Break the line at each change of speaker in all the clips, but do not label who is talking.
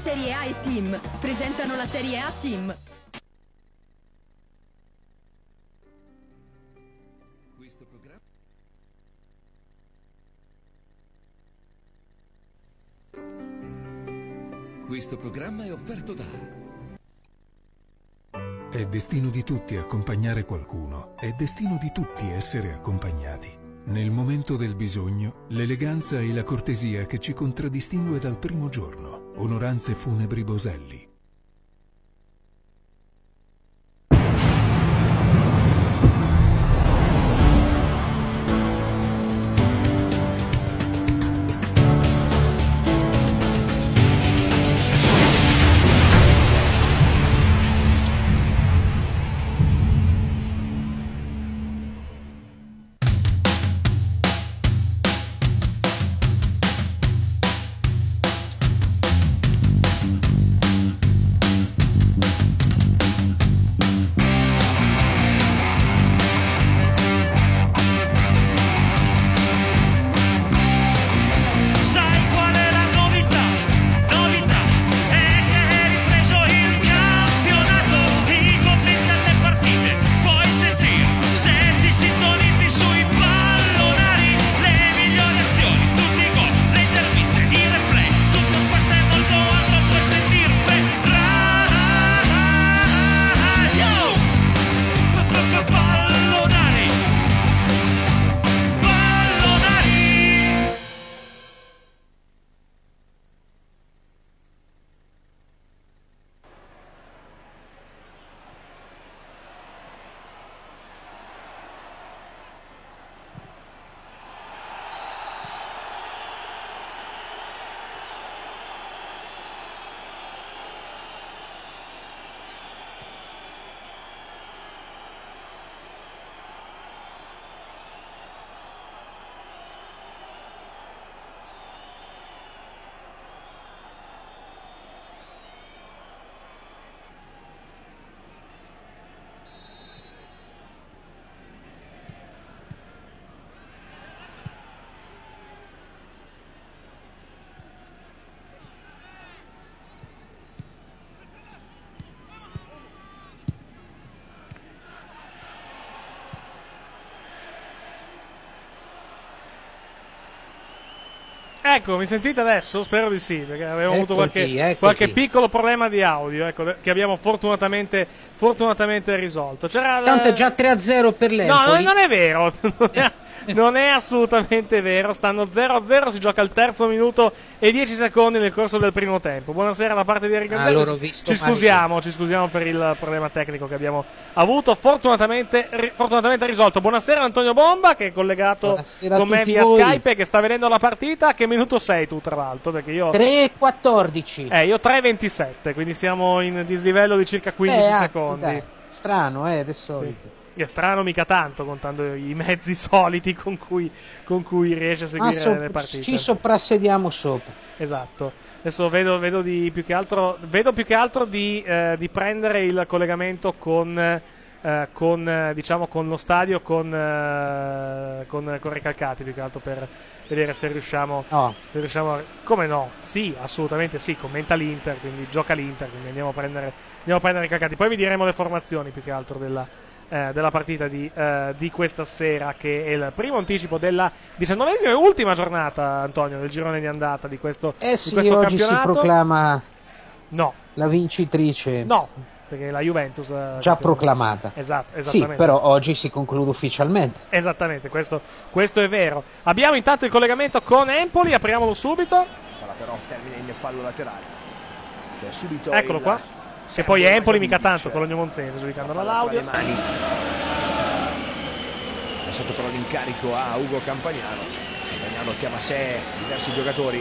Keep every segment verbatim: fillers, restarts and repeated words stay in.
Serie A e Team presentano la Serie A Team.
Questo programma Questo programma è offerto da
È destino di tutti accompagnare qualcuno, è destino di tutti essere accompagnati. Nel momento del bisogno, l'eleganza e la cortesia che ci contraddistingue dal primo giorno. Onoranze Funebri Boselli.
Ecco, mi sentite adesso? Spero di sì, perché avevo avuto qualche,
Eccoti,
qualche piccolo problema di audio, ecco, che abbiamo fortunatamente, fortunatamente risolto. C'era
Tanto è già tre a zero per l'Empoli.
No, non, non è vero, non è, non è assolutamente vero. Stanno zero a zero, si gioca al terzo minuto e dieci secondi nel corso del primo tempo. Buonasera da parte di Enrico
Allora,
Anselmi. Ci scusiamo, ci scusiamo per il problema tecnico che abbiamo avuto, fortunatamente, ri, fortunatamente risolto. Buonasera Antonio Bomba, che è collegato
Buonasera
con me via
voi.
Skype e che sta vedendo la partita. Che minuto sei tu, tra l'altro? Perché io
tre e quattordici.
Eh, io tre e ventisette, quindi siamo in dislivello di circa quindici
Beh, anzi,
secondi.
dai, strano, eh, del solito.
Sì. È strano mica tanto, contando i mezzi soliti con cui, con cui riesce a seguire
Ah, so-
le partite.
ci soprassediamo sopra.
Esatto. Adesso vedo, vedo di più che altro, vedo più che altro di, eh, di prendere il collegamento con, eh, con eh, diciamo con lo stadio con, eh, con, con Recalcati, più che altro per vedere se riusciamo,
No.
se riusciamo a, come no? Sì, assolutamente sì, commenta l'Inter, quindi gioca l'Inter, quindi andiamo a prendere, andiamo a prendere Recalcati. Poi vi diremo le formazioni più che altro della, eh, della partita di, eh, di questa sera, che è il primo anticipo della diciannovesima e ultima giornata, Antonio, del girone di andata di questo,
Eh
di
sì,
questo
oggi
campionato.
si proclama
No,
la vincitrice.
no, perché la Juventus eh,
Già proclamata.
Esatto,
Sì,
esattamente.
però oggi si conclude ufficialmente.
Esattamente, questo, questo è vero. Abbiamo intanto il collegamento con Empoli, apriamolo subito.
Sarà però termina in fallo laterale. Cioè subito
Eccolo
il-
qua. Che poi è Empoli mica tanto, Cologno Monzese, giudicando dall'audio.
Tra le mani. Lasciato però l'incarico a Ugo Campagnano. Campagnano chiama a sé diversi giocatori.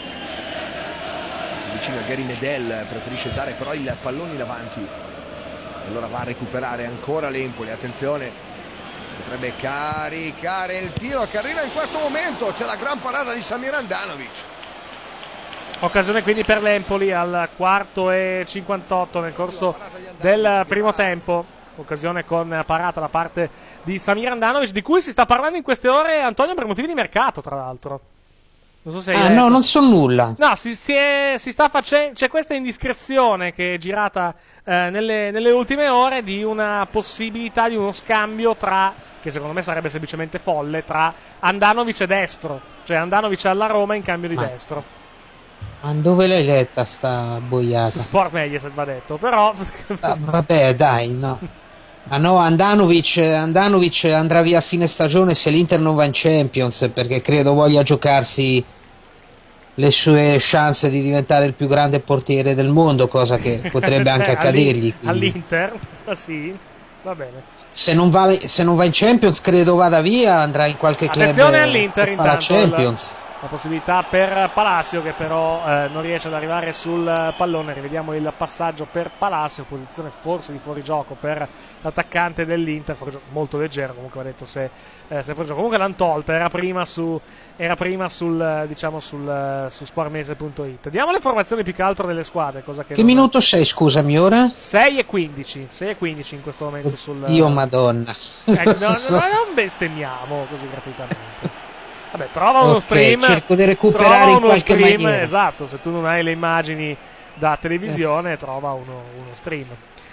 Vicino a Gary Medel, preferisce dare però il pallone in avanti. E allora va a recuperare ancora l'Empoli. Attenzione, potrebbe caricare il tiro che arriva in questo momento. C'è la gran parata di Samir Handanovic.
Occasione quindi per l'Empoli al quarto e cinquantotto nel corso del primo tempo. Occasione con parata da parte di Samir Handanovic, di cui si sta parlando in queste ore, Antonio, per motivi di mercato, tra l'altro. Non so se
Ah,
hai
no,
letto.
non so nulla.
No, si, si, è, si sta facendo. C'è questa indiscrezione che è girata eh, nelle, nelle ultime ore di una possibilità di uno scambio tra, che secondo me sarebbe semplicemente folle, tra Andanovic e Destro. Cioè Andanovic alla Roma in cambio di
Ma-
Destro.
Ma dove l'hai letta sta
Su
boiata?
Sport Mediaset va detto, però.
Ah, vabbè, dai, no. Ah no, Andanovic, Andanovic andrà via a fine stagione se l'Inter non va in Champions, perché credo voglia giocarsi le sue chance di diventare il più grande portiere del mondo, cosa che potrebbe
Cioè,
anche
all'In-
accadergli. quindi.
All'Inter? Ah, sì, va bene.
Se non, va, se non va in Champions, credo vada via, andrà in qualche club
Attenzione all'Inter
che fa la
intanto. il-
Champions.
La possibilità per Palacio che però eh, non riesce ad arrivare sul eh, pallone. Rivediamo il passaggio per Palacio, posizione forse di fuorigioco per l'attaccante dell'Inter, fuorigioco molto leggero, comunque va detto se, eh, se fuorigioco. Comunque l'hanno tolta, era prima su era prima sul eh, diciamo sul eh, su sportmese punto it. Diamo le formazioni più che altro delle squadre, cosa che
Che
non-
minuto sei, scusami, ora?
sei e quindici sei e quindici in questo momento sul
Dio madonna.
Eh, no, no, no, non bestemmiamo così gratuitamente. Vabbè, trova uno
Ok,
stream.
cerco di recuperare
trova
in
uno
qualche
stream,
maniera.
esatto. Se tu non hai le immagini da televisione, trova uno, uno stream.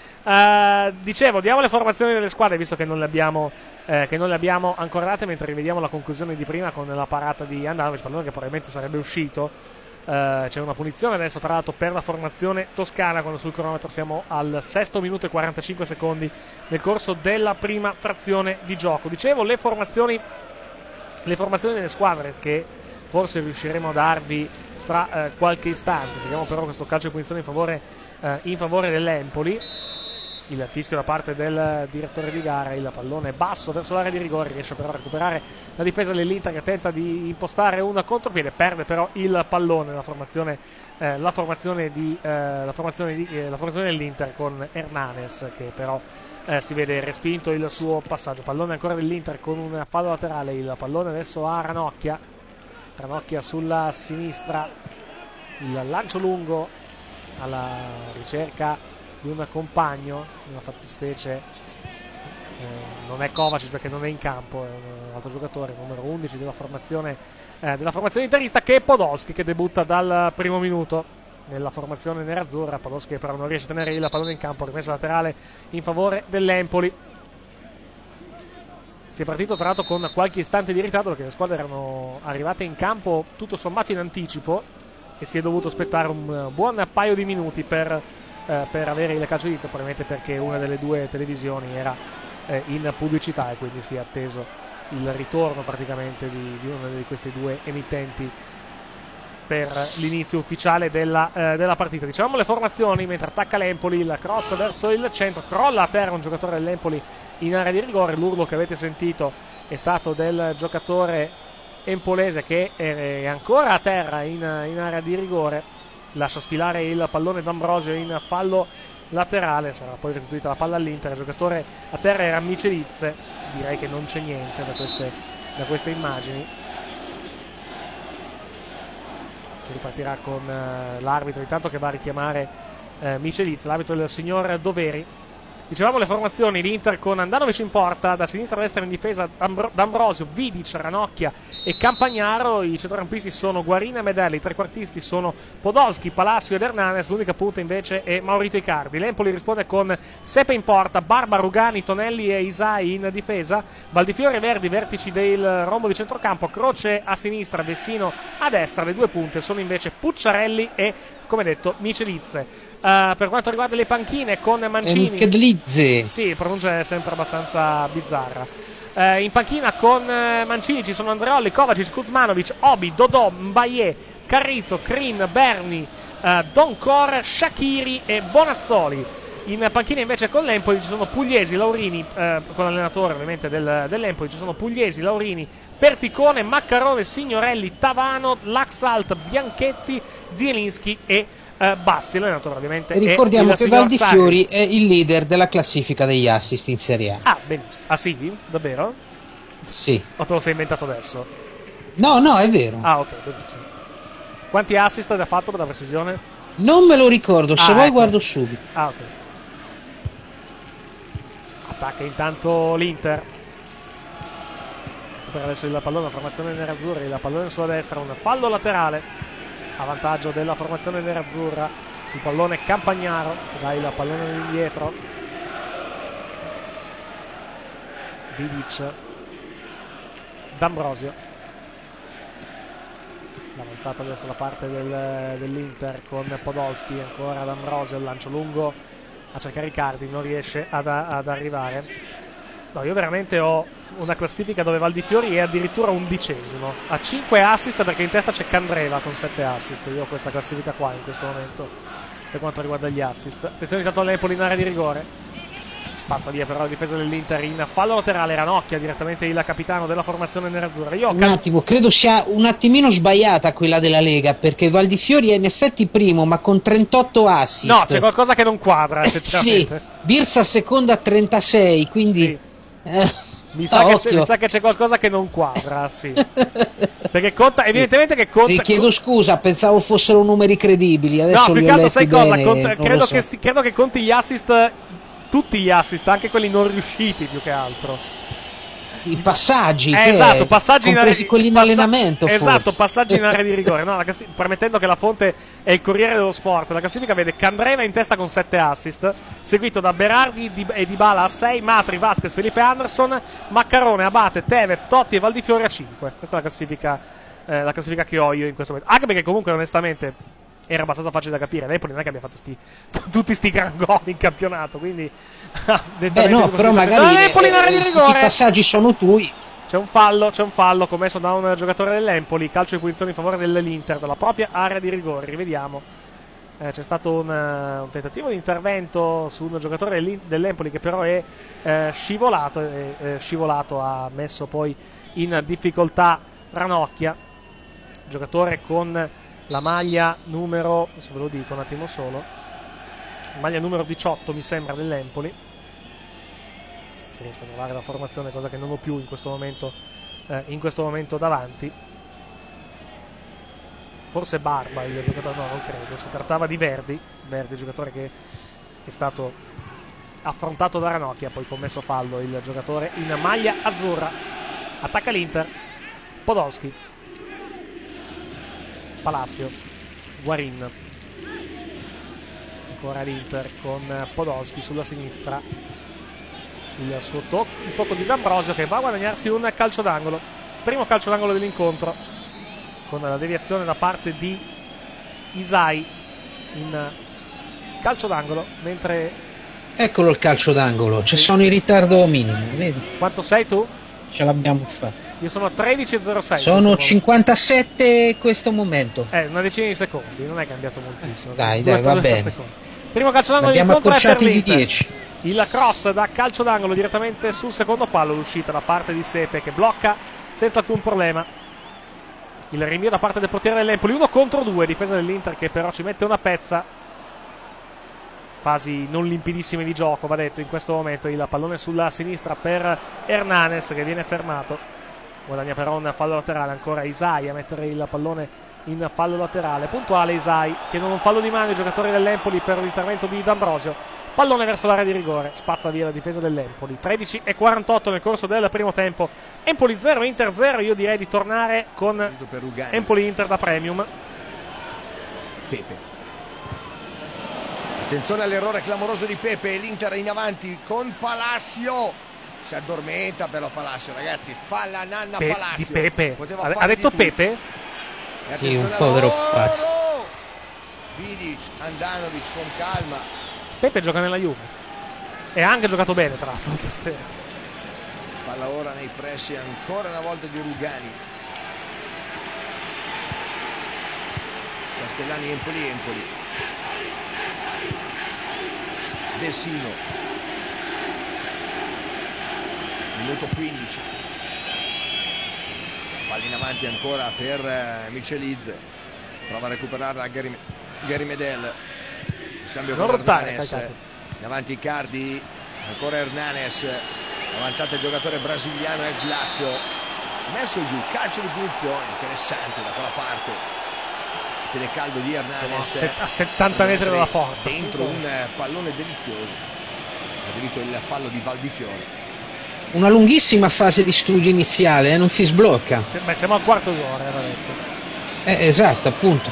Eh, dicevo, diamo le formazioni delle squadre, visto che non le abbiamo, eh, che non le abbiamo ancora date, mentre rivediamo la conclusione di prima con la parata di Andanovic, pallone che probabilmente sarebbe uscito. Eh, c'è una punizione adesso, tra l'altro, per la formazione toscana, quando sul cronometro siamo al sesto minuto e quarantacinque secondi nel corso della prima frazione di gioco. Dicevo, le formazioni. Le formazioni delle squadre che forse riusciremo a darvi tra eh, qualche istante. Seguiamo però questo calcio di punizione in favore, eh, in favore dell'Empoli. Il fischio da parte del direttore di gara, il pallone basso verso l'area di rigore, riesce però a recuperare la difesa dell'Inter che tenta di impostare un contropiede, perde però il pallone. La formazione, eh, la formazione, di, eh, la formazione, di, eh, la formazione dell'Inter con Hernanes che però Eh, si vede respinto il suo passaggio. Pallone ancora dell'Inter con un fallo laterale. Il pallone adesso a Ranocchia. Ranocchia sulla sinistra. Il lancio lungo alla ricerca di un compagno. Una fattispecie eh, non è Kovacic perché non è in campo, è un altro giocatore, numero undici della formazione, eh, della formazione interista, che è Podolski, che debutta dal primo minuto nella formazione nerazzurra. Podolski però non riesce a tenere il pallone in campo, rimessa laterale in favore dell'Empoli. Si è partito tra l'altro con qualche istante di ritardo perché le squadre erano arrivate in campo tutto sommato in anticipo e si è dovuto aspettare un buon paio di minuti per, eh, per avere il calcio d'inizio, probabilmente perché una delle due televisioni era eh, in pubblicità e quindi si è atteso il ritorno praticamente di, di una di queste due emittenti per l'inizio ufficiale della, eh, della partita. Dicevamo le formazioni mentre attacca l'Empoli, il cross verso il centro, crolla a terra un giocatore dell'Empoli in area di rigore. L'urlo che avete sentito è stato del giocatore empolese che è ancora a terra in, in area di rigore, lascia sfilare il pallone D'Ambrosio in fallo laterale, sarà poi restituita la palla all'Inter. Il giocatore a terra era Michelizze, direi che non c'è niente da queste, da queste immagini. Si ripartirà con uh, l'arbitro intanto che va a richiamare uh, Michelizze, l'arbitro del signor Doveri. Dicevamo le formazioni, l'Inter con Andanovic in porta, da sinistra a destra in difesa D'Ambro- D'Ambrosio, Vidic, Ranocchia e Campagnaro. I centrocampisti sono Guarina e Medella, i trequartisti sono Podolski, Palacio ed Hernanes, l'unica punta invece è Maurito Icardi. L'Empoli risponde con Sepe in porta, Barba, Rugani, Tonelli e Isai in difesa, Valdifiore e Verdi vertici del rombo di centrocampo, Croce a sinistra, Vessino a destra. Le due punte sono invece Pucciarelli e, come detto, Michelizze. Uh, per quanto riguarda le panchine, con Mancini,
Michelizze.
sì, pronuncia è sempre abbastanza bizzarra. Uh, in panchina con uh, Mancini ci sono Andreoli, Kovacic, Kuzmanovic, Obi, Dodò, Mbaye, Carrizzo, Crin, Berni, uh, Doncor, Shaqiri e Bonazzoli. In panchina invece con l'Empoli ci sono Pugliesi, Laurini, eh, con l'allenatore ovviamente del, dell'Empoli ci sono Pugliesi, Laurini, Perticone, Maccarone, Signorelli, Tavano, Laxalt, Bianchetti, Zielinski e eh, Bassi. L'allenatore ovviamente
E ricordiamo
è il
che
signor
Valdifiori
Sarri.
è il leader della classifica degli assist in Serie A.
Ah, benissimo. Ah sì? Davvero?
Sì.
O te lo sei inventato adesso?
No, no, è vero.
Ah, ok, benissimo. Quanti assist ha fatto per la precisione?
Non me lo ricordo, se
Ah,
vuoi
ecco.
guardo subito.
Ah, ok. Attacca intanto l'Inter. per adesso il pallone, la formazione nerazzurra, il pallone sulla destra, un fallo laterale a vantaggio della formazione nerazzurra sul pallone Campagnaro, che dà il pallone indietro. Vidic, D'Ambrosio, l'avanzata verso la parte del, dell'Inter con Podolski, ancora D'Ambrosio, il lancio lungo a cercare Icardi, non riesce ad, ad arrivare. No, io veramente ho una classifica dove Valdifiori è addirittura undicesimo, ha cinque assist, perché in testa c'è Candreva con sette assist. Io ho questa classifica qua in questo momento per quanto riguarda gli assist. Attenzione intanto all'Empoli in area di rigore, spazza via però la difesa dell'Inter in fallo laterale. Ranocchia direttamente il capitano della formazione nerazzurra. Io
un attimo, credo sia un attimino sbagliata quella della Lega, perché Valdifiori è in effetti primo ma con trentotto assist.
No, c'è qualcosa che non quadra effettivamente.
Sì, Birsa seconda a trentasei, quindi
sì.
eh,
mi, sa
oh,
che mi sa che c'è qualcosa che non quadra, sì. Perché conta, sì. Evidentemente che conta.
Sì, chiedo scusa, pensavo fossero numeri credibili. Adesso
no, più che altro sai cosa?
Bene,
Conta, credo,
so.
che si, credo che conti gli assist, tutti gli assist, anche quelli non riusciti più che altro.
I passaggi,
eh, esatto, passaggi in area di
quelli in
passa-
allenamento.
Esatto,
forse.
passaggi in area di rigore. No, la classi- permettendo che la fonte è il Corriere dello Sport, la classifica vede Candreva in testa con sette assist, seguito da Berardi e Dybala a sei, Matri, Vasquez, Felipe Anderson, Maccarone, Abate, Tevez, Totti e Valdifiori a cinque. Questa è la classifica, eh, la classifica che ho io in questo momento. Anche perché comunque onestamente era abbastanza facile da capire. L'Empoli non è che abbia fatto sti, tutti sti gran gol in campionato, quindi
beh no, però magari
l'Empoli in area di rigore.
I passaggi sono tui.
C'è un fallo, c'è un fallo commesso da un giocatore dell'Empoli, calcio di punizione in favore dell'Inter dalla propria area di rigore. Rivediamo. Eh, c'è stato un, uh, un tentativo di intervento su un giocatore dell'Empoli che però è eh, scivolato, è, è scivolato, ha messo poi in difficoltà Ranocchia, giocatore con la maglia numero, adesso ve lo dico un attimo solo, maglia numero diciotto mi sembra dell'Empoli. Se riesco a trovare la formazione, cosa che non ho più in questo momento, eh, in questo momento davanti. Forse Barba il giocatore, no, non credo, si trattava di Verdi, Verdi giocatore che è stato affrontato da Ranocchia, poi commesso fallo il giocatore in maglia azzurra. Attacca l'Inter, Podolski, Palacio, Guarin, ancora l'Inter con Podolski sulla sinistra, il suo tocco, il tocco di D'Ambrosio che va a guadagnarsi un calcio d'angolo, primo calcio d'angolo dell'incontro con la deviazione da parte di Isai in calcio d'angolo, mentre
eccolo il calcio d'angolo, ci sono in ritardo minimo, vedi?
Quanto sei tu?
Ce l'abbiamo fatta.
Io sono a tredici e zero sei.
Sono cinquantasette in questo momento.
Eh, una decina di secondi, non è cambiato moltissimo.
Eh, dai, dai, va bene. Secondi.
Primo calcio d'angolo
di
incontro è per
di
l'Inter.
dieci.
Il cross da calcio d'angolo direttamente sul secondo palo, l'uscita da parte di Sepe che blocca senza alcun problema. Il rinvio da parte del portiere dell'Empoli, uno contro due, difesa dell'Inter che però ci mette una pezza. Fasi non limpidissime di gioco, va detto in questo momento. Il pallone sulla sinistra per Hernanes che viene fermato, guadagna però un fallo laterale. Ancora Isai a mettere il pallone in fallo laterale, puntuale Isai che non un fallo di mano i giocatori dell'Empoli per l'intervento di D'Ambrosio. Pallone verso l'area di rigore, spazza via la difesa dell'Empoli. Tredici e quarantotto nel corso del primo tempo, Empoli zero, Inter zero. Io direi di tornare con Empoli Inter da Premium.
Pepe, attenzione all'errore clamoroso di Pepe, l'Inter in avanti con Palacio, si addormenta però Palacio, ragazzi, fa la nanna
Pe-
Palacio
di Pepe,
poteva
ha,
fare
ha detto
di più.
Pepe?
E
sì, un
attenzione
povero
all'oro!
pazzo.
Vidic, Andanovic con calma.
Pepe gioca nella Juve e ha anche giocato bene tra l'altro stasera.
Palla ora nei pressi ancora una volta di Rugani. Castellani, Empoli, Empoli. Dessino, minuto quindici, palla in avanti ancora per uh, Michelizze, prova a recuperarla Gary, Gary Medel, scambio
non
con
rottare,
Hernanes,
caccato.
in avanti Icardi, ancora Hernanes, avanzata il giocatore brasiliano ex Lazio, messo giù, calcio di punizione, interessante da quella parte. Piede caldo di Hernanes
a settanta metri dalla porta,
dentro un pallone delizioso. Avete visto il fallo di Valdifiori.
una lunghissima fase di studio iniziale, eh, non si sblocca.
Se, beh, siamo al quarto d'ora, era detto.
Eh, esatto, appunto.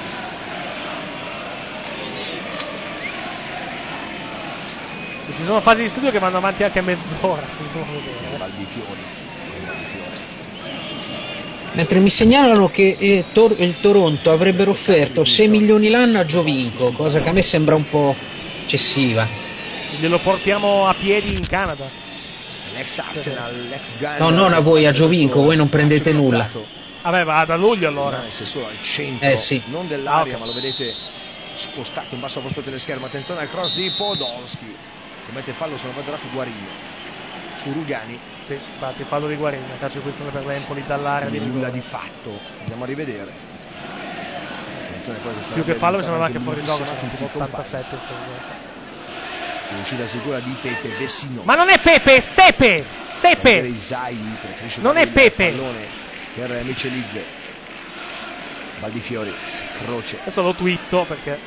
E ci sono fasi di studio che vanno avanti anche a mezz'ora, se non vedere.
Baldifiori. Baldifiori.
Mentre mi segnalano che eh, Tor- il Toronto avrebbero offerto sei milioni l'anno a Giovinco, cosa che a me sembra un po' eccessiva.
Glielo portiamo a piedi in Canada.
L'ex Arsenal, l'ex Gunner.
No, non a voi, a Giovinco, voi non prendete nulla.
Vabbè, va da luglio allora.
Rimane solo al centro,
Eh, sì.
non dell'area,
Ah, ok.
ma lo vedete spostato in basso a vostro teleschermo. Attenzione al cross di Podolski. Commette fallo, sono quadrato Guarini su Rugani.
Sì, infatti fallo di Guarini, calcio di punizione per l'Empoli dall'area di
Nulla
rigore.
di fatto. Andiamo a rivedere. Attenzione, qua sta
Più che fallo mi sembrava anche
diventando
fuori gioco,
lunghissima
sono
con
tipo
tutti i compagni.
ottantasette in fuori gioco.
Uscita sicura di Pepe Vessino.
Ma non è Pepe, è Sepe! Sepe!
Isai preferisce
Non
dare
è
il
Pepe.
pallone per Michelizze. Baldifiori, Croce,
Adesso lo twitto perché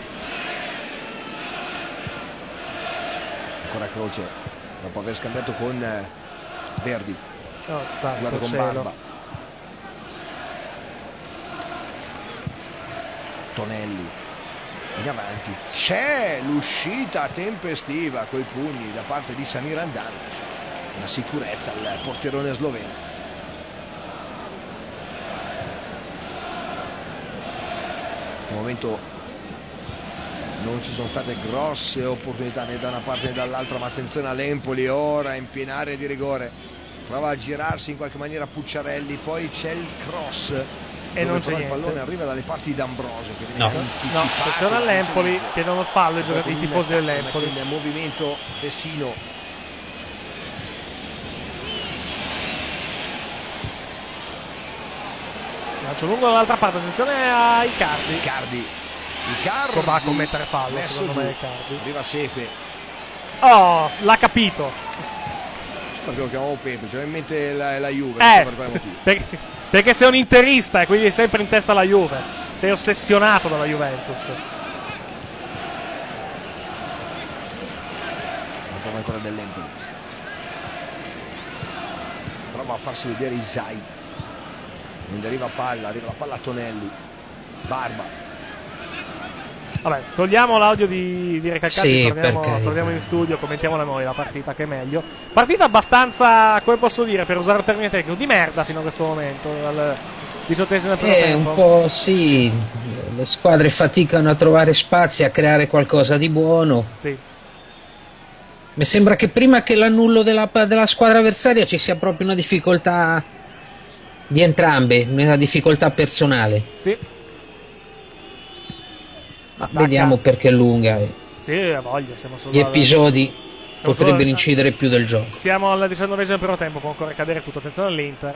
ancora Croce dopo aver scambiato con eh, Verdi,
oh,
giocato
santo
con
cielo.
Barba. Tonelli in avanti, c'è l'uscita tempestiva coi pugni da parte di Samir Handanovic, una sicurezza al portierone sloveno. Al momento non ci sono state grosse opportunità né da una parte né dall'altra, ma attenzione all'Empoli ora in piena area di rigore, prova a girarsi in qualche maniera Pucciarelli, poi c'è il cross
E non c'è
il
niente.
pallone arriva dalle parti di Ambrosio che viene
No.
anticipato
No, attenzione
da
all'Empoli,
Michelizze.
chiedono fallo i, giocatori, i
Dopo
tifosi
il-
dell'Empoli.
mette in movimento Vessino,
Lancio lungo dall'altra parte, attenzione ai cardi.
Icardi Icardi
Va a commettere fallo,
messo
secondo
giù.
me, Icardi.
Arriva Sepe,
Oh, l'ha capito.
perché lo chiamavo Pepe, c'era in mente la, la Juve, non
Eh,
so per quale motivo.
perché, perché sei un interista e quindi hai sempre in testa la Juve. Sei ossessionato dalla Juventus.
Non trova ancora dell'Empoli, prova a farsi vedere Isai, non gli arriva palla, arriva la palla a Tonelli, Barba,
Vabbè, togliamo l'audio di, di Recalcati,
Sì,
torniamo,
per carità.
torniamo in studio, commentiamola noi la partita che è meglio. Partita abbastanza, come posso dire, per usare un termine tecnico, di merda fino a questo momento, al diciottesimo primo
Eh,
tempo.
un po' sì, le squadre faticano a trovare spazi, a creare qualcosa di buono.
Sì.
Mi sembra che prima che l'annullo della, della squadra avversaria ci sia proprio una difficoltà di entrambe, una difficoltà personale.
Sì.
Ma
Attacca.
vediamo perché è lunga e
Sì, ha voglia, siamo solo
gli
al-
episodi
siamo
potrebbero
solo-
incidere più del gioco.
Siamo al diciannovesimo primo tempo, può ancora cadere tutto. Attenzione all'Inter.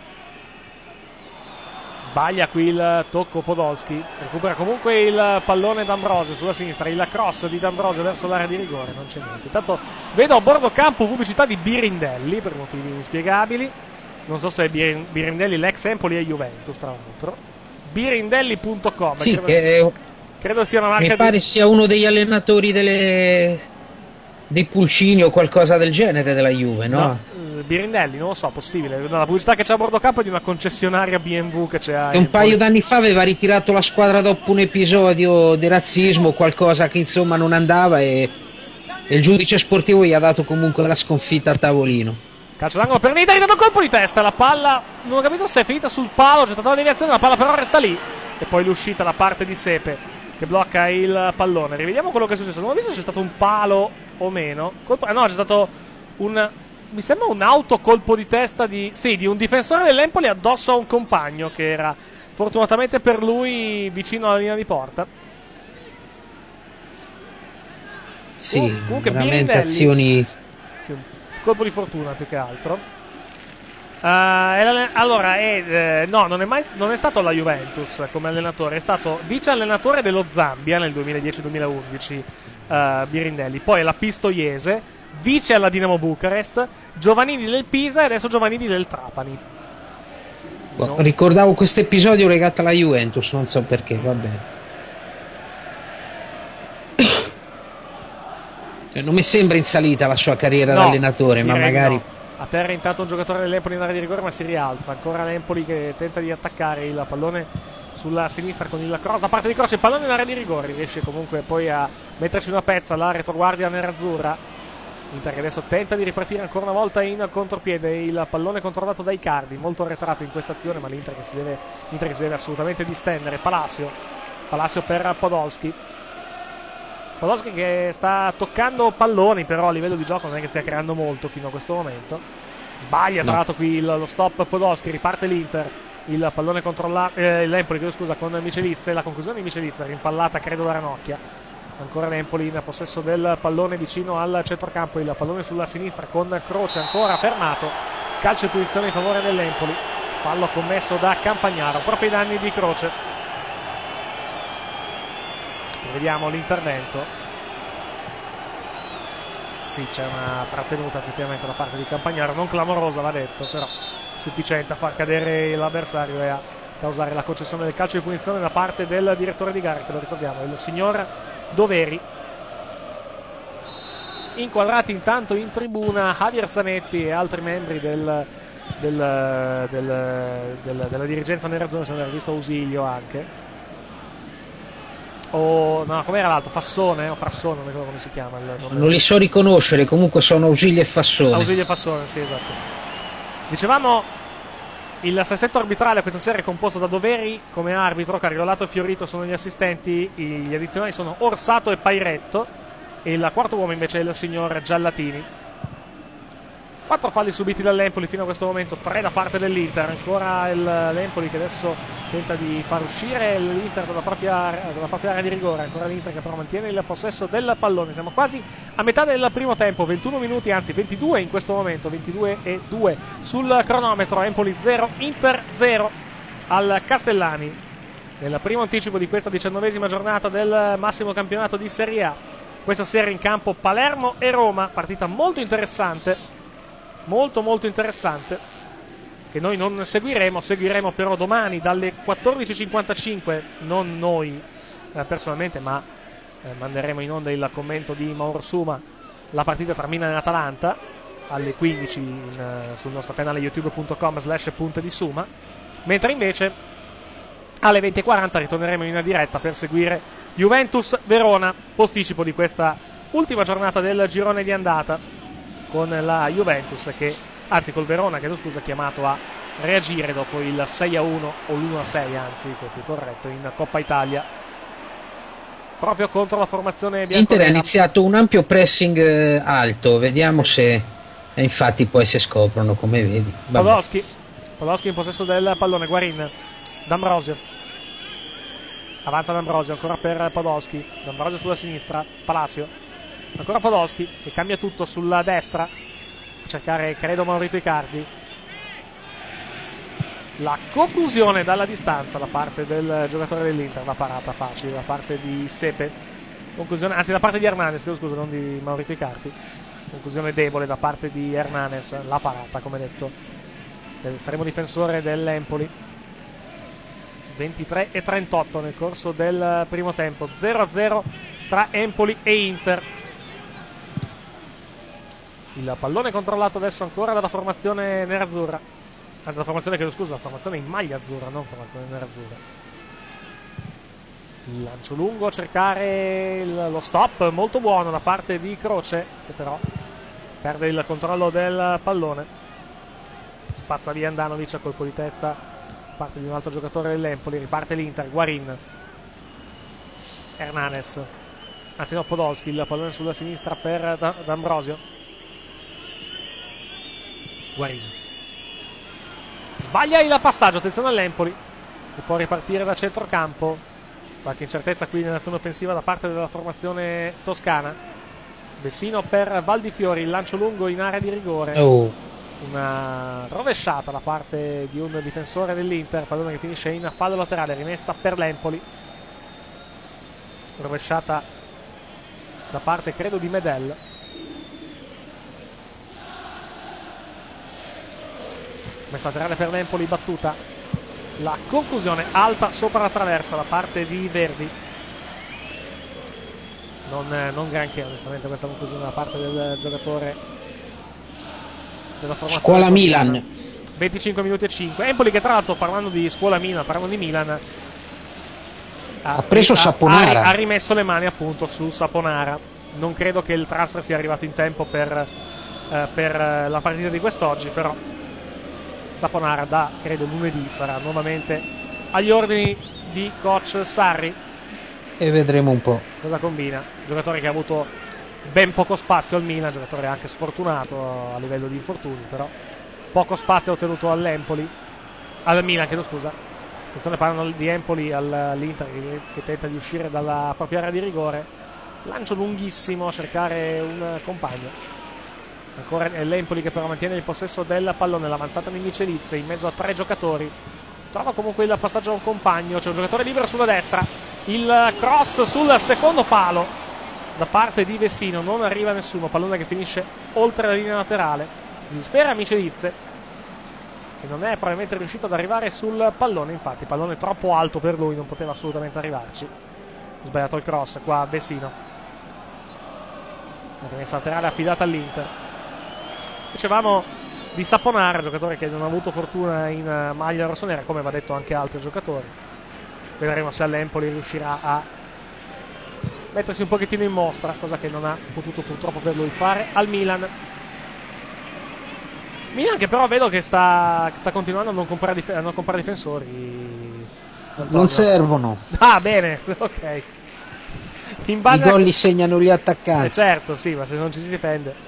Sbaglia qui il tocco Podolski. Recupera comunque il pallone D'Ambrosio sulla sinistra. Il cross di D'Ambrosio verso l'area di rigore. Non c'è niente. Intanto vedo a bordo campo pubblicità di Birindelli per motivi inspiegabili. Non so se è Bir- Birindelli l'ex Empoli e Juventus, tra l'altro. Birindelli punto com.
Sì,
credo,
che è-
credo sia una marca
mi pare
di...
sia uno degli allenatori delle... dei Pulcini o qualcosa del genere della Juve, no?
No, eh, Birindelli, non lo so, possibile. No, la pubblicità che c'è a bordo campo è di una concessionaria B M W che c'è a
Che un
Empoli.
paio d'anni fa aveva ritirato la squadra dopo un episodio di razzismo, qualcosa che insomma non andava e, e il giudice sportivo gli ha dato comunque la sconfitta a tavolino.
Calcio d'angolo per Nida, dato colpo di testa, la palla non ho capito se è finita sul palo, c'è stata una deviazione, la palla però resta lì. E poi l'uscita da parte di Sepe che blocca il pallone. Rivediamo quello che è successo. Non ho visto se c'è stato un palo o meno. Colpo... ah, no, c'è stato un... mi sembra un autocolpo di testa di... sì, di un difensore dell'Empoli addosso a un compagno che era fortunatamente per lui vicino alla linea di porta.
Sì,
Comunque
veramente
Birindelli-
azioni...
Sì, un colpo di fortuna più che altro. Uh, è l'allen- allora, è, eh, no, non è, mai, non è stato alla Juventus come allenatore, è stato vice allenatore dello Zambia nel duemiladieci duemilaundici, uh, Birindelli. Poi alla Pistoiese, vice alla Dinamo Bucarest, Giovanini del Pisa e adesso Giovanini del Trapani. No.
Ricordavo questo episodio legato alla Juventus, non so perché, va bene. Non mi sembra in salita la sua carriera
No,
da allenatore, ma
direi
magari...
no. A terra intanto un giocatore dell'Empoli in area di rigore, ma si rialza. Ancora l'Empoli che tenta di attaccare il pallone sulla sinistra con il cross da parte di Croce. Il pallone in area di rigore, riesce comunque poi a metterci una pezza la retroguardia nerazzurra. Inter che adesso tenta di ripartire ancora una volta in contropiede. Il pallone controllato da Icardi, molto arretrato in questa azione, ma l'Inter che si deve, l'Inter che si deve assolutamente distendere. Palacio, Palacio per Podolski. Podolski che sta toccando palloni, però a livello di gioco non è che stia creando molto fino a questo momento. Sbaglia tra l'altro qui il, lo stop Podolski, riparte l'Inter. Il pallone controllato, eh, l'Empoli chiedo scusa, con Michelizze. La conclusione di Michelizze rimpallata credo da Ranocchia. Ancora l'Empoli in possesso del pallone vicino al centrocampo. Il pallone sulla sinistra con Croce ancora fermato. Calcio di punizione in favore dell'Empoli. Fallo commesso da Campagnaro proprio ai danni di Croce. Vediamo l'intervento. Sì, c'è una trattenuta effettivamente da parte di Campagnaro, non clamorosa va detto, però sufficiente a far cadere l'avversario e a causare la concessione del calcio di punizione da parte del direttore di gara, che lo ricordiamo, il signor Doveri. Inquadrati intanto in tribuna Javier Zanetti e altri membri del, del, del, del, della dirigenza nerazzurra, se non visto Ausilio anche. O no, com'era l'altro? Fassone o Frassone, non ricordo come si chiama il nome.
Non li so riconoscere, comunque sono Ausilio e Fassone.
Ausilio e Fassone, sì, esatto. Dicevamo, il sestetto arbitrale questa sera è composto da Doveri come arbitro, Cariolato e Fiorito sono gli assistenti, gli addizionali sono Orsato e Pairetto e il quarto uomo invece è il signor Giallatini. Quattro falli subiti dall'Empoli fino a questo momento, tre da parte dell'Inter. Ancora il, l'Empoli che adesso tenta di far uscire l'Inter dalla propria, dalla propria area di rigore. Ancora l'Inter che però mantiene il possesso del pallone. Siamo quasi a metà del primo tempo, ventuno minuti, anzi ventidue in questo momento, ventidue e due sul cronometro. Empoli zero, Inter zero al Castellani nel primo anticipo di questa diciannovesima giornata del massimo campionato di Serie A. Questa sera in campo Palermo e Roma, partita molto interessante. Molto molto interessante, che noi non seguiremo, seguiremo però domani dalle quattordici e cinquantacinque, non noi eh, personalmente, ma eh, manderemo in onda il commento di Mauro Suma, la partita tra Milan e Atalanta alle quindici in, eh, sul nostro canale youtube punto com slash punte di Suma, mentre invece alle venti e quaranta ritorneremo in diretta per seguire Juventus Verona, posticipo di questa ultima giornata del girone di andata, con la Juventus che, anzi col Verona che scusa, chiamato a reagire dopo il sei a uno o l'uno a sei, anzi che è più corretto, in Coppa Italia proprio contro la formazione bianconera.
Inter ha iniziato un ampio pressing alto, vediamo sì. se e infatti poi si scoprono, come vedi.
Podolski Podolski in possesso del pallone, Guarin, D'Ambrosio avanza D'Ambrosio, ancora per Podolski, D'Ambrosio sulla sinistra, Palacio. Ancora Podolski che cambia tutto sulla destra a cercare credo Maurito Icardi. La conclusione dalla distanza da parte del giocatore dell'Inter, la parata facile da parte di Sepe, conclusione, anzi da parte di Hernanes, scusa, non di Maurito Icardi, conclusione debole da parte di Hernanes, la parata come detto dell'estremo difensore dell'Empoli. Ventitré e trentotto nel corso del primo tempo, zero a zero tra Empoli e Inter. Il pallone controllato adesso ancora dalla formazione nerazzurra, dalla formazione che scusa, la formazione in maglia azzurra, non formazione nerazzurra. Il lancio lungo a cercare il, lo stop molto buono da parte di Croce, che però perde il controllo del pallone. Spazza via Andanovic a colpo di testa da parte di un altro giocatore dell'Empoli. Riparte l'Inter, Guarin, Hernanes, anzi no, Podolski, il pallone sulla sinistra per D'Ambrosio. Guarin sbaglia il passaggio, attenzione all'Empoli che può ripartire da centrocampo. Qualche incertezza qui nell'azione offensiva da parte della formazione toscana. Vessino per Valdifiori, il lancio lungo in area di rigore.
Oh.
Una rovesciata da parte di un difensore dell'Inter, pallone che finisce in fallo laterale, rimessa per l'Empoli. Rovesciata da parte credo di Medel. Messa laterale per l'Empoli, battuta. La conclusione alta sopra la traversa da parte di Verdi. Non, non granché onestamente questa conclusione da parte del giocatore della formazione.
Scuola Milan.
venticinque minuti e cinque. Empoli che tra l'altro, parlando di scuola Milan, parlando di Milan,
ha preso Saponara.
Ha, ha rimesso le mani appunto su Saponara. Non credo che il transfer sia arrivato in tempo per, eh, per la partita di quest'oggi, però Saponara da, credo, lunedì sarà nuovamente agli ordini di coach Sarri.
E vedremo un po'
cosa combina. Giocatore che ha avuto ben poco spazio al Milan, giocatore anche sfortunato a livello di infortuni, però poco spazio ha ottenuto all'Empoli, al Milan, chiedo scusa. Questione parlando di Empoli all'Inter che, che tenta di uscire dalla propria area di rigore. Lancio lunghissimo a cercare un compagno. Ancora è l'Empoli che però mantiene il possesso del pallone, l'avanzata di Michelizze in mezzo a tre giocatori. Trova comunque il passaggio a un compagno, c'è un giocatore libero sulla destra, il cross sul secondo palo da parte di Vecino, non arriva nessuno, pallone che finisce oltre la linea laterale. Si spera Michelizze, che non è probabilmente riuscito ad arrivare sul pallone, infatti pallone troppo alto per lui, non poteva assolutamente arrivarci. Ho sbagliato il cross qua Vecino, la rimessa laterale affidata all'Inter. Dicevamo di Saponara, giocatore che non ha avuto fortuna in maglia rossonera, come va detto anche altri giocatori. Vedremo se all'Empoli riuscirà a mettersi un pochettino in mostra, cosa che non ha potuto purtroppo per lui fare al Milan. Milan che però vedo che sta, che sta continuando a non comprare, dif- a non comprare difensori. Antonio.
Non servono.
Ah, bene, ok. In base
I gol
a...
li segnano gli attaccanti.
Eh certo, sì, ma se non ci si difende.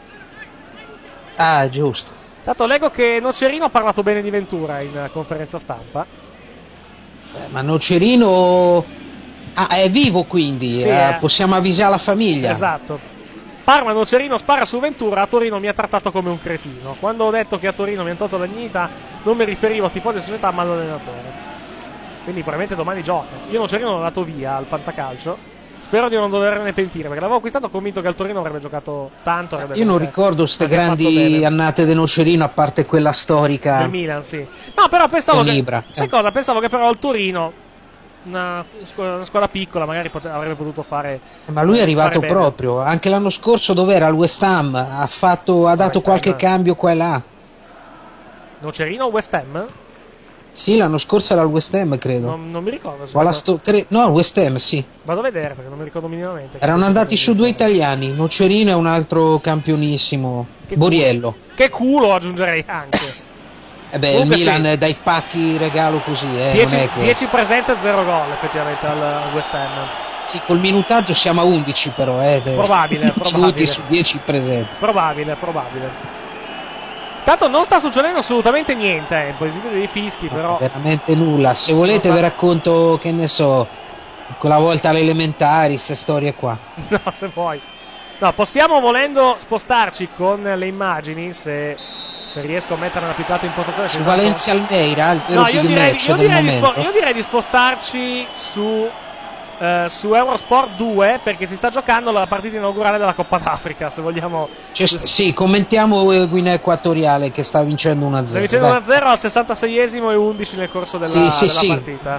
Ah, giusto.
Tanto leggo che Nocerino ha parlato bene di Ventura in conferenza stampa.
Eh, ma Nocerino ah, è vivo, quindi
sì,
eh,
eh.
possiamo avvisare la famiglia.
Esatto. Parma Nocerino spara su Ventura. A Torino mi ha trattato come un cretino. Quando ho detto che a Torino mi hanno tolto la dignità, non mi riferivo a tifosi di società ma all'allenatore. Quindi probabilmente domani gioca. Io Nocerino l'ho dato via al fantacalcio. Spero di non doverne pentire, perché l'avevo acquistato convinto che al Torino avrebbe giocato tanto. Avrebbe
Io non ricordo queste grandi annate del Nocerino, a parte quella storica
del Milan, sì. No, però pensavo
con
che,
Ibra.
sai
Eh.
cosa? Pensavo che però al Torino, una scuola, una scuola piccola, magari pote- avrebbe potuto fare.
Ma lui è arrivato
fare
proprio. Anche l'anno scorso, dov'era? Al West Ham. Ha, fatto, ha dato
West
qualche
Ham.
cambio qua e là.
Nocerino o West Ham?
Sì, l'anno scorso era al West Ham, credo.
Non, non mi ricordo.
O alla sto- cre- no, al West Ham, sì.
Vado a vedere perché non mi ricordo minimamente.
Erano andati su due italiani, Nocerino e un altro campionissimo,
Che
Boriello.
Culo. Che culo aggiungerei anche.
E beh, il
Comunque
Milan
sì.
dai pacchi regalo così, eh. non è che...
dieci presenze e zero gol effettivamente al al West Ham.
Sì, col minutaggio siamo a undici però, eh.
Probabile,
Minuti
probabile.
su dieci presenti.
Probabile, probabile. Tanto non sta succedendo assolutamente niente, eh. Poi si vede dei fischi, però.
Veramente nulla. Se volete
Non
vi
sta-
racconto, che ne so, quella volta alle elementari, queste storie qua.
No, se vuoi. No, possiamo volendo spostarci con le immagini se, se riesco a mettere una più alta impostazione.
Su
che tanto-
Valencia Almeida, il vero
No, io
big
direi,
match
io,
del
direi di spo-
momento.
io direi di spostarci su, eh, su Eurosport due perché si sta giocando la partita inaugurale della Coppa d'Africa. Se vogliamo,
Cioè, sì, commentiamo eh, Guinea Equatoriale che sta vincendo uno a zero.
sta vincendo
dai.
uno a zero al sessantaseiesimo e undici nel corso della,
Sì, sì,
della
sì.
partita.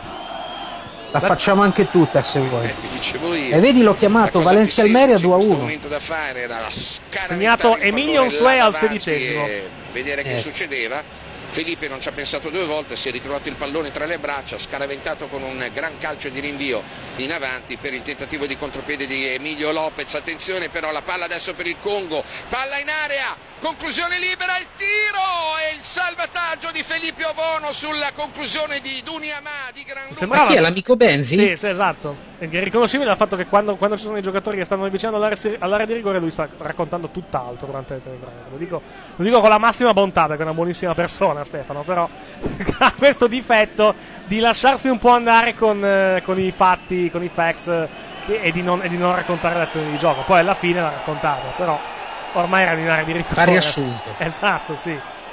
La facciamo anche tutta se vuoi.
Eh, vi dicevo io.
E vedi, l'ho
La
chiamato
cosa
Valencia
più
Almeria
semplice
due a
in questo
uno.
momento da fare era scaraventare
Segnato
il pallone
Emilion Sue
là
al
davanti
sedicesimo.
e vedere che
Eh.
succedeva. Felipe non ci ha pensato due volte, si è ritrovato il pallone tra le braccia, scaraventato con un gran calcio di rinvio in avanti per il tentativo di contropiede di Emilio Lopez. Attenzione però, la palla adesso per il Congo, palla in area, conclusione libera, il tiro e il salvataggio di Felipe Obono sulla conclusione di Duniamà di gran
Mi
lunga.
sembrava-
Ma chi è l'amico Benzi?
Sì, sì, esatto. È riconoscibile dal fatto che quando, quando ci sono i giocatori che stanno avvicinando all'area, all'area di rigore, lui sta raccontando tutt'altro durante il telegrafo. Lo dico, lo dico con la massima bontà perché è una buonissima persona, Stefano. Però ha questo difetto di lasciarsi un po' andare con, eh, con i fatti, con i facts eh, che- e, di non, e di non raccontare le azioni di gioco. Poi alla fine l'ha raccontato, però ormai era in area di rigore.
Fa riassunto.
Esatto, sì.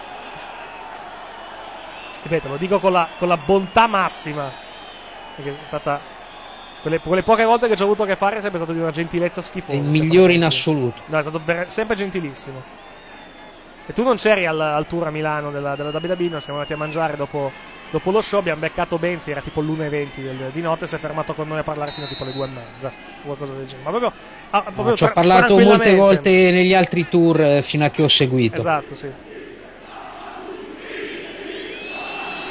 Ripeto, lo dico con la, con la bontà massima. Perché è stata. Quelle, quelle poche volte che ci ho avuto a che fare è sempre stato di una gentilezza schifosa.
È il
Stefano
migliore in
Benzi.
assoluto.
No, è stato ver- sempre gentilissimo. E tu non c'eri al, al tour a Milano della, della W W E, siamo andati a mangiare dopo, dopo lo show, abbiamo beccato Benzi, era tipo l'una e venti del- di notte, si è fermato con noi a parlare fino a tipo le due e mezza, o qualcosa del genere. Ma proprio, ah, proprio
No, ci ho
tra-
parlato molte
tranquillamente.
volte negli altri tour eh, fino a che ho seguito.
Esatto, sì.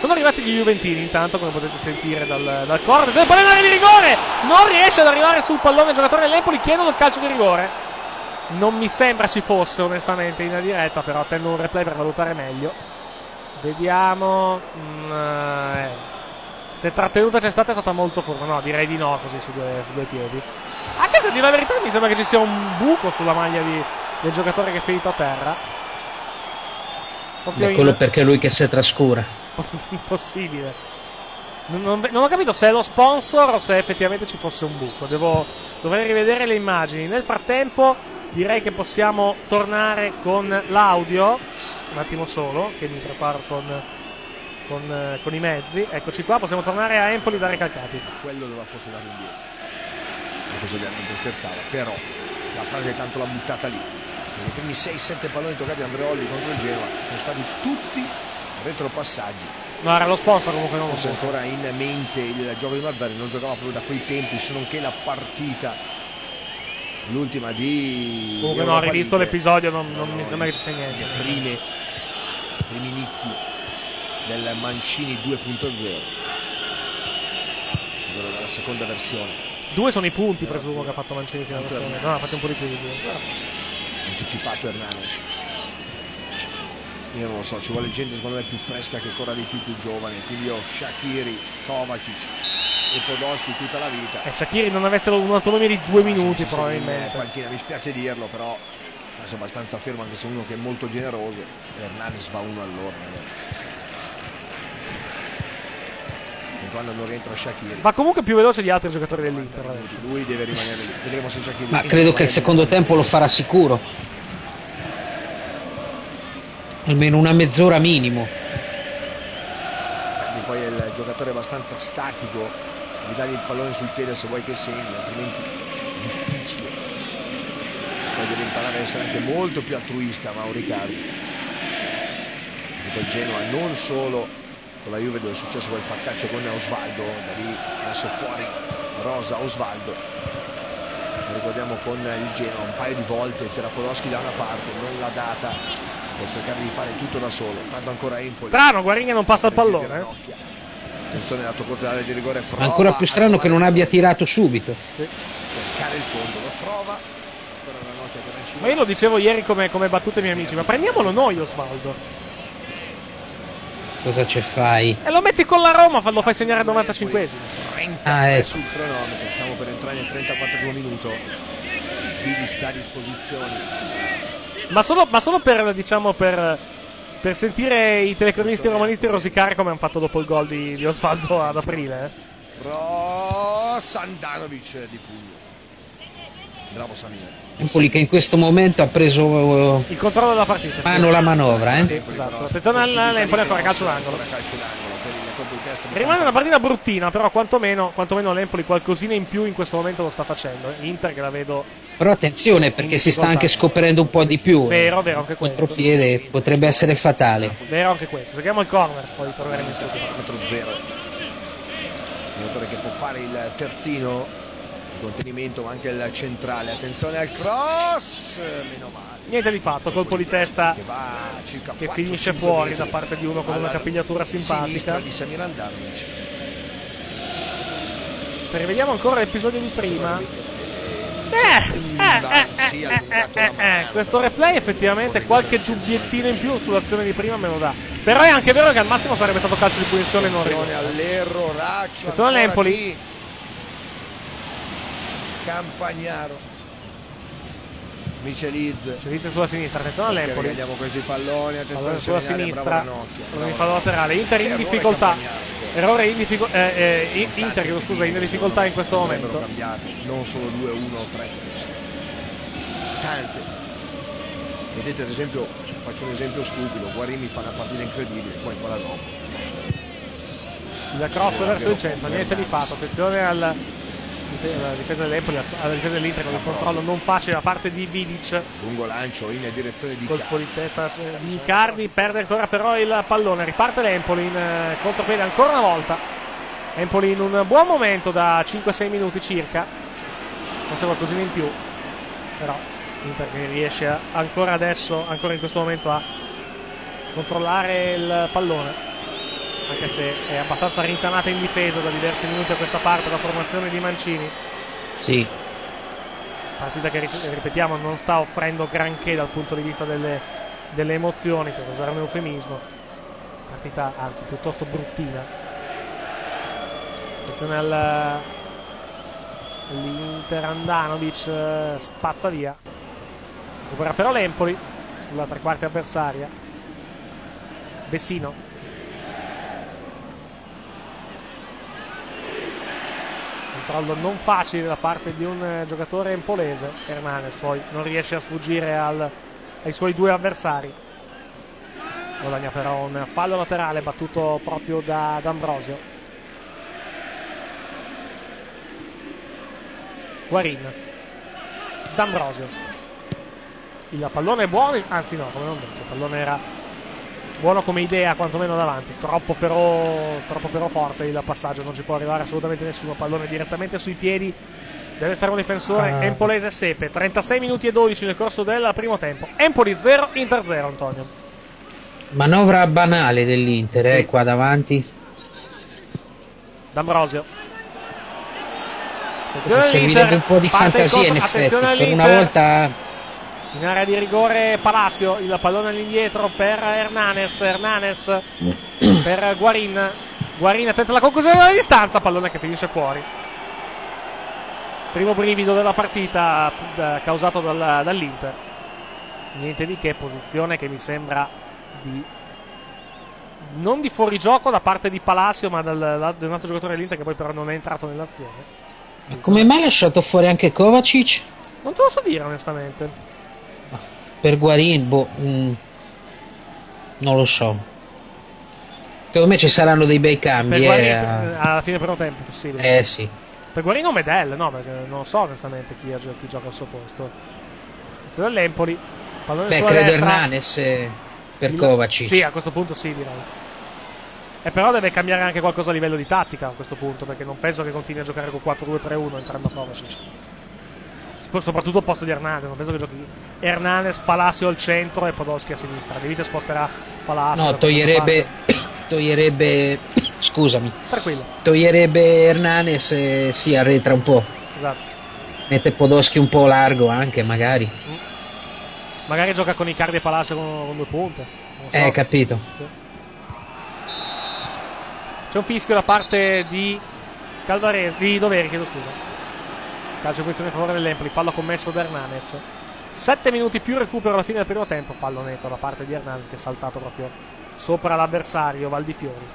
Sono arrivati gli juventini intanto, come potete sentire dal, dal corner. Il pallone in area di rigore, non riesce ad arrivare sul pallone il giocatore dell'Empoli, chiedono il calcio di rigore. Non mi sembra ci fosse onestamente in diretta, però attendo un replay per valutare meglio. Vediamo. Mm, eh. Se trattenuta c'è stata è stata molto forte. No, direi di no, così su due, su due piedi. Anche se a dire la verità mi sembra che ci sia un buco sulla maglia di, del giocatore che è finito a terra.
È quello in... perché è lui che si trascura.
Impossibile. Non, non, non ho capito se è lo sponsor o se effettivamente ci fosse un buco. Devo dovrei rivedere le immagini. Nel frattempo direi che possiamo tornare con l'audio. Un attimo solo, che mi preparo con, con, con i mezzi. Eccoci qua, possiamo tornare a Empoli da Recalcati.
Quello doveva forse dare indietro. Anche se ovviamente scherzava, però la frase tanto l'ha buttata lì. Nei primi sei sette palloni toccati da Andreolli contro il Genoa sono stati tutti retropassaggi.
No, era lo sponsor comunque, non
forse ancora in mente il gioco di Mazzarri, non giocava proprio da quei tempi, se non che la partita l'ultima di
comunque no, ho rivisto l'episodio, non, non no, mi sembra che ci sia niente.
Le prime primi inizi del Mancini due punto zero, allora la seconda versione.
Due sono i punti, presumo, che ha fatto Mancini fino a questo momento. No, ha fatto un po' di più di due.
Anticipato Hernanes. Io non lo so, ci vuole gente secondo me più fresca che ancora di più più giovane. Quindi io Shaqiri, Kovacic e Podolski tutta la vita.
E Shaqiri non avessero un'autonomia di due minuti sì, sì, probabilmente.
Sì, qualchina, mi spiace dirlo, però è abbastanza fermo, anche se uno che è molto generoso. Hernanes va uno all'ora, ragazzi. Quando non rientra Shaqiri
va comunque più veloce di altri giocatori dell'Inter.
Lui deve rimanere lì. Vedremo se Shaqiri.
Ma credo che il secondo tempo lo farà sicuro. Almeno una mezz'ora minimo.
E poi è il giocatore abbastanza statico, gli dai il pallone sul piede se vuoi che segni, altrimenti difficile. Poi deve imparare a essere anche molto più altruista Mauri Cardi. Dico il Genoa non solo con la Juve dove è successo quel fattaccio con Osvaldo, da lì messo fuori Rosa Osvaldo. Ricordiamo con il Genoa un paio di volte c'era Podolski da una parte, non l'ha data per cercare di fare tutto da solo. Tanto ancora Empoli.
Strano, Guarigna non passa il pallone. Eh?
Attenzione, lato corto dell'area di rigore. Prova
ancora più strano che non abbia tirato subito.
Sì. Cercare il fondo, lo trova.
Ma io lo dicevo ieri come, come battute ai miei amici, ma prendiamolo noi Osvaldo.
Cosa ci fai?
E lo metti con la Roma, lo fai segnare al novantacinquesimo.
Ah, ecco.
Sul cronometro, stiamo per entrare nel trentaquattresimo minuto. Vidic a disposizione.
Ma solo, ma solo per, diciamo, per, per sentire i telecronisti romanisti rosicare come hanno fatto dopo il gol di, di Osvaldo ad aprile. Eh?
Ro Sandanovic di pugno. Bravo Samir.
Empoli che in questo momento ha preso uh,
il controllo della partita.
Mano sì. La manovra, eh?
Sì, esatto. Attenzione all'Empoli, ancora calcio d'angolo. Rimane una partita bruttina, però quantomeno, quantomeno l'Empoli qualcosina in più in questo momento lo sta facendo. Inter che la vedo.
Però attenzione perché si sta anche scoprendo un po' di più.
Vero, vero anche questo.
Contropiede potrebbe essere fatale.
Vero anche questo. Seguiamo il corner, poi torneremo in studio.
zero. Il giocatore che può fare il terzino. Contenimento ma anche il centrale, attenzione al cross, meno male,
niente di fatto, colpo di testa che, che finisce fuori da parte di uno con una capigliatura simpatica
di Samir Handanovic.
Rivediamo ancora l'episodio di prima. eh, eh, eh, eh, eh, eh. Questo replay effettivamente qualche dubbiettino in più sull'azione di prima me lo dà, però è anche vero che al massimo sarebbe stato calcio di punizione non
rigore. All'erro, Raccio,
attenzione all'Empoli.
Campagnaro, Miceliz
Miceliz sulla sinistra, attenzione all'Empoli.
Vediamo questi palloni, attenzione
sulla sinistra, mi fa laterale. Inter in difficoltà, errore in difficoltà, eh, eh, Inter scusa in difficoltà in questo momento.
Cambiati, non solo due, uno o tre, tante. Vedete ad esempio, faccio un esempio stupido, Guarini fa una partita incredibile, poi quella dopo.
Il cross verso il centro, niente di fatto, attenzione al la difesa dell'Empoli, alla difesa dell'Inter con il controllo non facile da parte di Vidic.
Lungo lancio in direzione di
colpo di testa di Icardi, perde ancora però il pallone, riparte l'Empoli in uh, contropiede ancora una volta. Empoli in un buon momento da cinque sei minuti circa, forse qualcosina in più, però Inter che riesce a, ancora adesso, ancora in questo momento a controllare il pallone. anche se è abbastanza rintanata in difesa da diversi minuti a questa parte la formazione di Mancini.
Sì.
Partita che, ripetiamo, non sta offrendo granché dal punto di vista delle, delle emozioni, per usare un eufemismo. Partita anzi piuttosto bruttina. Attenzione al l'Inter, Andanovic spazza via, recupera però l'Empoli sulla tre quarti avversaria. Vessino, controllo non facile da parte di un giocatore empolese. Hernanes poi non riesce a sfuggire al, ai suoi due avversari. Guadagna però un fallo laterale battuto proprio da D'Ambrosio. Guarin, D'Ambrosio, il pallone è buono, anzi no, come non detto, il pallone era buono come idea quantomeno davanti, troppo però, troppo però forte il passaggio, non ci può arrivare assolutamente nessuno, pallone direttamente sui piedi dell'esterno difensore ah. empolese Sepe. Trentasei minuti e dodici nel corso del primo tempo, Empoli zero, Inter zero. Antonio,
manovra banale dell'Inter, sì. eh, qua davanti.
D'Ambrosio,
servirebbe un po' di fantasia in effetti, per una volta
in area di rigore Palacio, il pallone all'indietro per Hernanes, Hernanes per Guarin, Guarin attenta alla conclusione della distanza, pallone che finisce fuori. Primo brivido della partita causato dal, dall'Inter, niente di che, posizione che mi sembra di non di fuorigioco da parte di Palacio ma dal, da un altro giocatore dell'Inter che poi però non è entrato nell'azione.
Ma come mai ha lasciato fuori anche Kovacic?
Non te lo so dire onestamente.
Per Guarin, boh, mh, non lo so. Secondo me ci saranno dei bei cambi.
Per Guarin,
eh,
alla fine primo tempo è possibile.
Eh sì.
Per Guarin o Medel, no, perché non lo so onestamente chi, chi gioca al suo posto. Inizio dell'Empoli. Pallone
Beh,
sulla
credo
destra.
Hernanes eh, per
il,
Kovacic.
Sì, a questo punto sì, direi. E però deve cambiare anche qualcosa a livello di tattica a questo punto, perché non penso che continui a giocare con quattro due tre uno entrando Kovacic. Soprattutto al posto di Hernanes, non penso che giochi Hernanes, Palacio al centro e Podolski a sinistra. De Vite sposterà Palacio.
No, toglierebbe toglierebbe scusami.
Tranquillo.
Toglierebbe Hernanes e si arretra un po'.
Esatto.
Mette Podolski un po' largo anche, magari.
Mm. Magari gioca con Icardi e Palacio con, con due punte. Non so.
Eh, capito.
Sì. C'è un fischio da parte di Calvarese, di Doveri, chiedo scusa. Calcio in posizione a favore dell'Empoli, fallo commesso da Hernanes. Sette minuti più recupero alla fine del primo tempo, fallo netto da parte di Hernanes che è saltato proprio sopra l'avversario Valdifiori.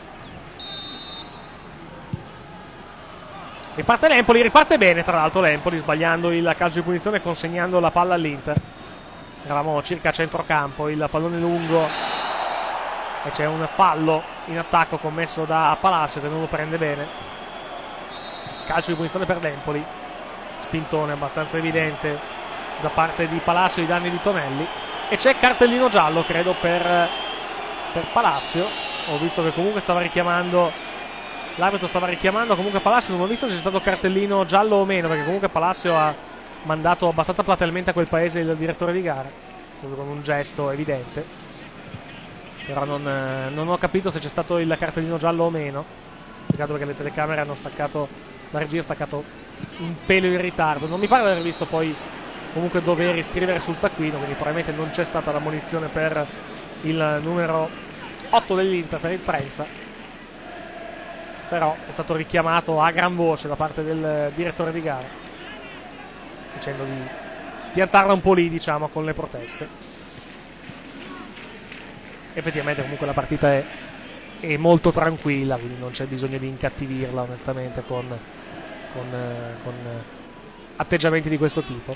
Riparte l'Empoli, riparte bene tra l'altro l'Empoli, sbagliando il calcio di punizione e consegnando la palla all'Inter. Eravamo circa a centrocampo, il pallone lungo e c'è un fallo in attacco commesso da Palacio che non lo prende bene. Calcio di punizione per l'Empoli, spintone abbastanza evidente da parte di Palacio ai danni di Tonelli e c'è cartellino giallo credo per, per Palacio. Ho visto che comunque stava richiamando, l'arbitro stava richiamando comunque Palacio, non ho visto se c'è stato cartellino giallo o meno, perché comunque Palacio ha mandato abbastanza platealmente a quel paese il direttore di gara con un gesto evidente, però non, non ho capito se c'è stato il cartellino giallo o meno. Peccato perché le telecamere hanno staccato, la regia ha staccato un pelo in ritardo. Non mi pare di aver visto poi comunque Doveri scrivere sul taccuino, quindi probabilmente non c'è stata la munizione per il numero otto dell'Inter, per il Trenza, però è stato richiamato a gran voce da parte del direttore di gara dicendo di piantarla un po' lì, diciamo, con le proteste. Effettivamente comunque la partita è, è molto tranquilla, quindi non c'è bisogno di incattivirla onestamente con, con, con atteggiamenti di questo tipo.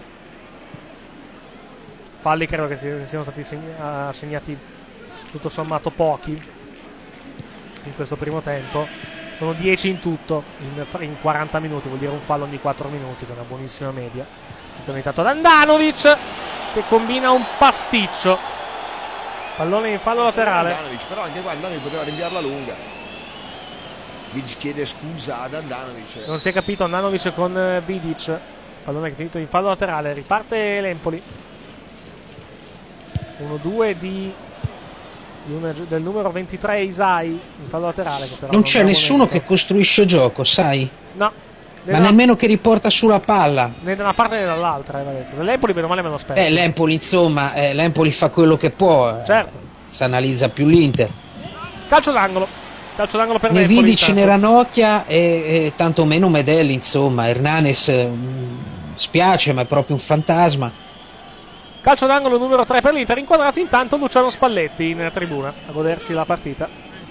Falli credo che siano stati assegnati tutto sommato pochi in questo primo tempo, sono dieci in tutto in, in quaranta minuti, vuol dire un fallo ogni quattro minuti, che è una buonissima media. È intanto da Andanovic che combina un pasticcio, pallone in fallo laterale.
Andanovic, però anche qua Andanovic poteva rinviarla lunga. Vidic chiede scusa ad Andanovic.
Non si è capito Andanovic con Vidic, pallone che è finito in fallo laterale. Riparte l'Empoli, uno due di di un, del numero ventitré Isai in fallo laterale. Che però
non c'è nessuno
esito.
che costruisce gioco, sai?
No.
Ma nemmeno che riporta sulla palla.
Né da una parte né dall'altra, aveva detto. L'Empoli bene o male me lo spero.
Eh, l'Empoli insomma, eh, l'Empoli fa quello che può.
Certo.
Si analizza più l'Inter.
Calcio d'angolo. Calcio d'angolo per
ne
l'Empoli.
Vidic, ne Ranocchia e, e tanto meno Medelli, insomma. Hernanes mh, spiace, ma è proprio un fantasma.
Calcio d'angolo numero tre per l'Inter, inquadrato intanto Luciano Spalletti in tribuna a godersi la partita.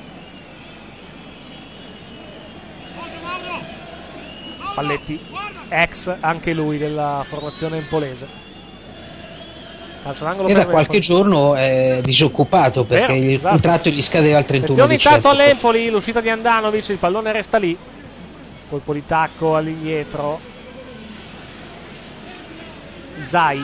Spalletti, ex anche lui della formazione empolese. Calcio d'angolo
e
per
da qualche
l'Empoli.
giorno è disoccupato perché
Vero,
il
esatto.
contratto gli scadeva il trentuno
Attenzione
dicembre.
intanto all'Empoli, l'uscita di Andanovic, il pallone resta lì. Colpo di tacco all'indietro. Isai.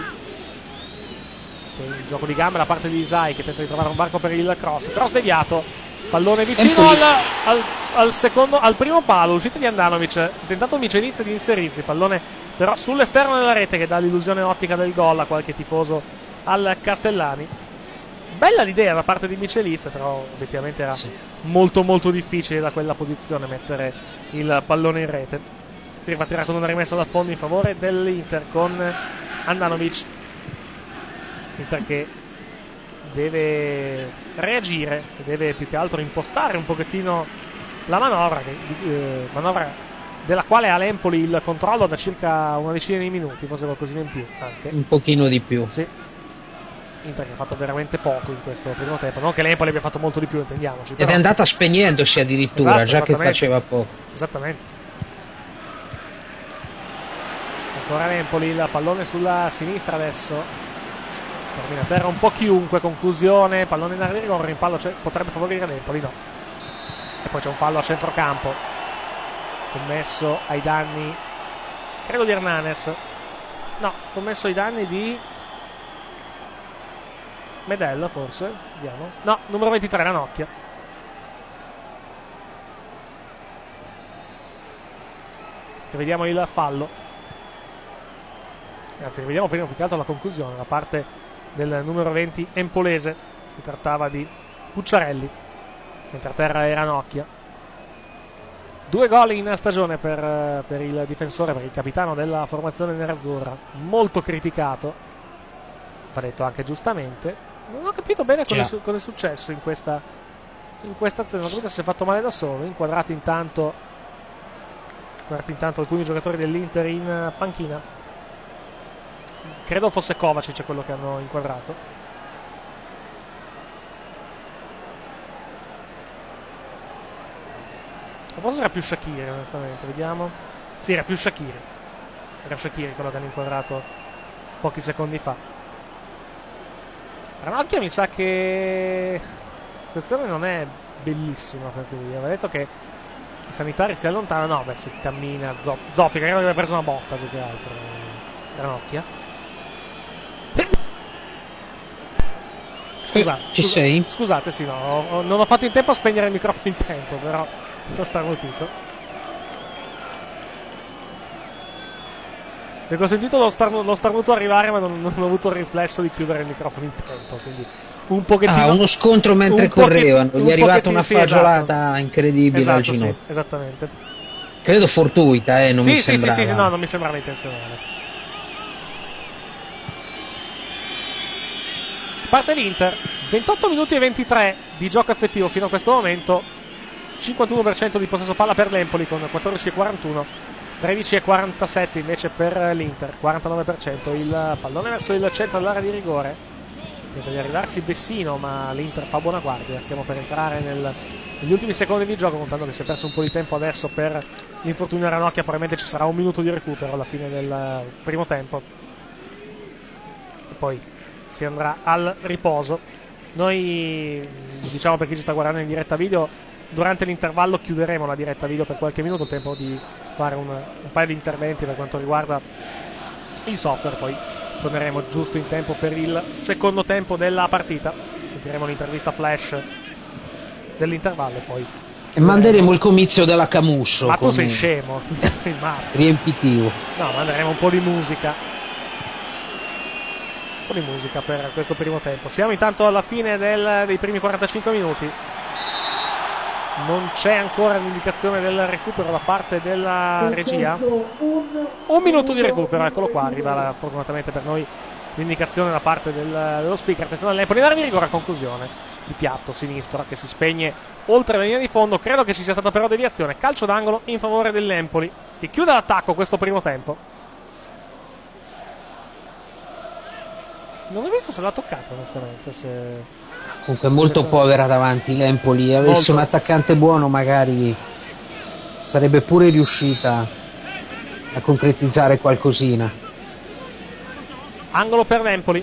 Il gioco di gambe da parte di Isai che tenta di trovare un varco per il cross. Cross deviato. Pallone vicino al, al, al, secondo, al primo palo. L'uscita di Andanovic. Ha tentato Miceniz di inserirsi. Pallone però sull'esterno della rete che dà l'illusione ottica del gol a qualche tifoso al Castellani. Bella l'idea da parte di Miceniz, però obiettivamente era sì. molto molto difficile da quella posizione mettere il pallone in rete. Si ripartirà con una rimessa dal fondo in favore dell'Inter con Andanovic. Inter che deve reagire, deve più che altro impostare un pochettino la manovra, che, eh, manovra della quale ha l'Empoli il controllo da circa una decina di minuti, forse qualcosina in più anche.
Un pochino di più.
Sì. Inter che ha fatto veramente poco in questo primo tempo, non che l'Empoli abbia fatto molto di più, intendiamoci.
Ed
però...
è andata spegnendosi addirittura,
esatto,
già che faceva poco.
Esattamente. Ancora l'Empoli, il pallone sulla sinistra adesso. Termina a terra un po' chiunque, conclusione, pallone in area di rigore, in pallo potrebbe favorire l'Empoli, no. E poi c'è un fallo a centrocampo commesso ai danni, credo di Hernanes, no, commesso ai danni di Medella forse, vediamo, no, numero ventitré Ranocchia. Rivediamo il fallo, anzi rivediamo prima più che altro la conclusione da parte del numero venti empolese. Si trattava di Pucciarelli, mentre a terra era Ranocchia. Due gol in stagione per, per il difensore, per il capitano della formazione nerazzurra, molto criticato, va detto anche giustamente. Non ho capito bene cosa è, cosa è successo in questa, in questa azione, non ho capito se si è fatto male da solo. Inquadrato intanto, inquadrato intanto alcuni giocatori dell'Inter in panchina. Credo fosse Kovacic quello che hanno inquadrato. O forse era più Shaqiri, onestamente, vediamo. Sì, era più Shaqiri. Era Shaqiri quello che hanno inquadrato pochi secondi fa. Ranocchia mi sa che la situazione non è bellissima per lui. Aveva detto che i sanitari si allontanano. No, beh, si cammina. Zoppi, credo che aveva preso una botta più che altro. Ranocchia. Scusate,
ci
scusa,
sei?
Scusate, sì, no, ho, non ho fatto in tempo a spegnere il microfono in tempo, però sono starnutito. Mi ho sentito lo, starnu, lo starnuto arrivare, ma non, non ho avuto il riflesso di chiudere il microfono in tempo, quindi un pochettino...
Ah, uno scontro mentre correvano, gli è arrivata una fagiolata sì, esatto. incredibile
esatto,
al ginocchio.
Sì, esattamente.
Credo fortuita, eh, non
sì,
mi
sì,
sembrava.
Sì, sì, sì, no, non mi sembrava intenzionale. Parte l'Inter, ventotto minuti e ventitré di gioco effettivo fino a questo momento, cinquantuno per cento di possesso palla per l'Empoli con quattordici e quarantuno, tredici e quarantasette invece per l'Inter, quarantanove per cento. Il pallone verso il centro dell'area di rigore, tenta di arrivarsi Vessino ma l'Inter fa buona guardia. Stiamo per entrare nel, negli ultimi secondi di gioco, contando che si è perso un po' di tempo adesso per l'infortunio a Ranocchia. Probabilmente ci sarà un minuto di recupero alla fine del primo tempo e poi si andrà al riposo. Noi, diciamo per chi ci sta guardando in diretta video, durante l'intervallo chiuderemo la diretta video per qualche minuto, tempo di fare un, un paio di interventi per quanto riguarda il software, poi torneremo giusto in tempo per il secondo tempo della partita. Sentiremo l'intervista flash dell'intervallo e poi
e manderemo il comizio della Camusso.
Ma tu sei scemo, sei matto.
Riempitivo.
No, manderemo un po' di musica. po' di musica per questo primo tempo. Siamo intanto alla fine del, dei primi quarantacinque minuti. Non c'è ancora l'indicazione del recupero da parte della regia. Un minuto di recupero, eccolo qua, arriva la, fortunatamente per noi l'indicazione da parte del, dello speaker. Attenzione all'Empoli, l'area di rigore a conclusione di piatto sinistro che si spegne oltre la linea di fondo. Credo che ci sia stata però deviazione, calcio d'angolo in favore dell'Empoli, che chiude l'attacco questo primo tempo. Non ho visto se l'ha toccato onestamente, se...
Comunque molto povera davanti l'Empoli. Avesse
Molto.
un attaccante buono magari sarebbe pure riuscita a concretizzare qualcosina.
Angolo per l'Empoli.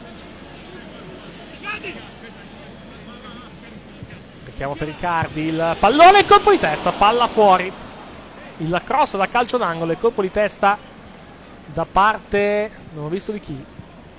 Pecchiamo per Icardi, il pallone, colpo di testa, palla fuori. Il cross da calcio d'angolo e colpo di testa da parte, non ho visto di chi,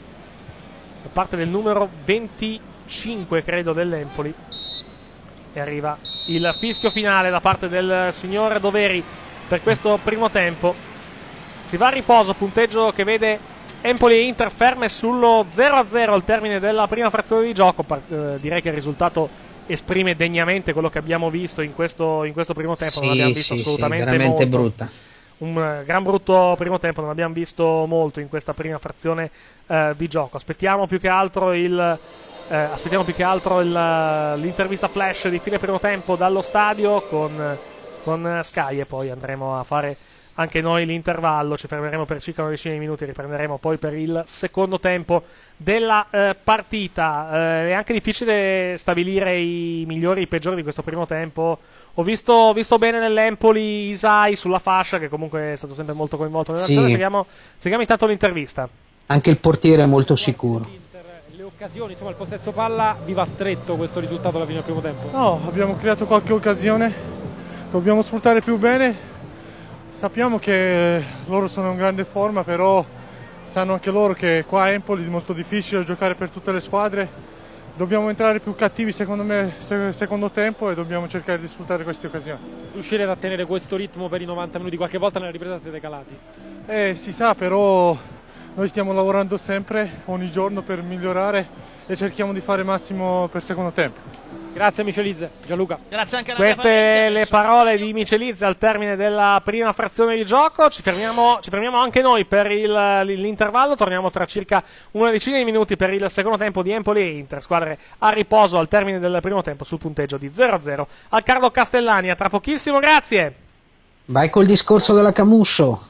da parte del numero venticinque credo dell'Empoli. E arriva il fischio finale da parte del signor Doveri per questo primo tempo. Si va a riposo, punteggio che vede Empoli e Inter ferme sullo zero a zero al termine della prima frazione di gioco. Eh, direi che il risultato esprime degnamente quello che abbiamo visto in questo, in questo primo tempo.
Sì,
non abbiamo visto
sì,
assolutamente
sì, veramente
molto.
brutta.
Un uh, gran brutto primo tempo, non abbiamo visto molto in questa prima frazione uh, di gioco. Aspettiamo più che altro il uh, aspettiamo più che altro il, uh, l'intervista flash di fine primo tempo dallo stadio con, con Sky, e poi andremo a fare anche noi l'intervallo. Ci fermeremo per circa una decina di minuti e riprenderemo poi per il secondo tempo della uh, partita. Uh, è anche difficile stabilire i migliori e i peggiori di questo primo tempo. Ho visto, visto bene nell'Empoli Isai sulla fascia, che comunque è stato sempre molto coinvolto nell'azione.
Sì.
Seguiamo, seguiamo intanto l'intervista.
Anche il portiere è molto sicuro.
Le occasioni, insomma il possesso palla vi va stretto questo risultato alla fine del primo tempo?
No, abbiamo creato qualche occasione, dobbiamo sfruttare più bene. Sappiamo che loro sono in grande forma, però sanno anche loro che qua a Empoli è molto difficile giocare per tutte le squadre. Dobbiamo entrare più cattivi secondo me secondo tempo e dobbiamo cercare di sfruttare queste occasioni.
Riuscirete a tenere questo ritmo per i novanta minuti? Qualche volta nella ripresa siete calati?
Eh, si sa, però noi stiamo lavorando sempre, ogni giorno, per migliorare e cerchiamo di fare il massimo per il secondo tempo.
Grazie Michelizze. Gianluca.
Grazie anche a
Queste le parole di Michelizze al termine della prima frazione di gioco. Ci fermiamo, ci fermiamo anche noi per il, l'intervallo. Torniamo tra circa una decina di minuti per il secondo tempo di Empoli e Inter, squadre a riposo al termine del primo tempo sul punteggio di zero a zero al Carlo Castellani. A tra pochissimo, grazie.
Vai col discorso della Camusso.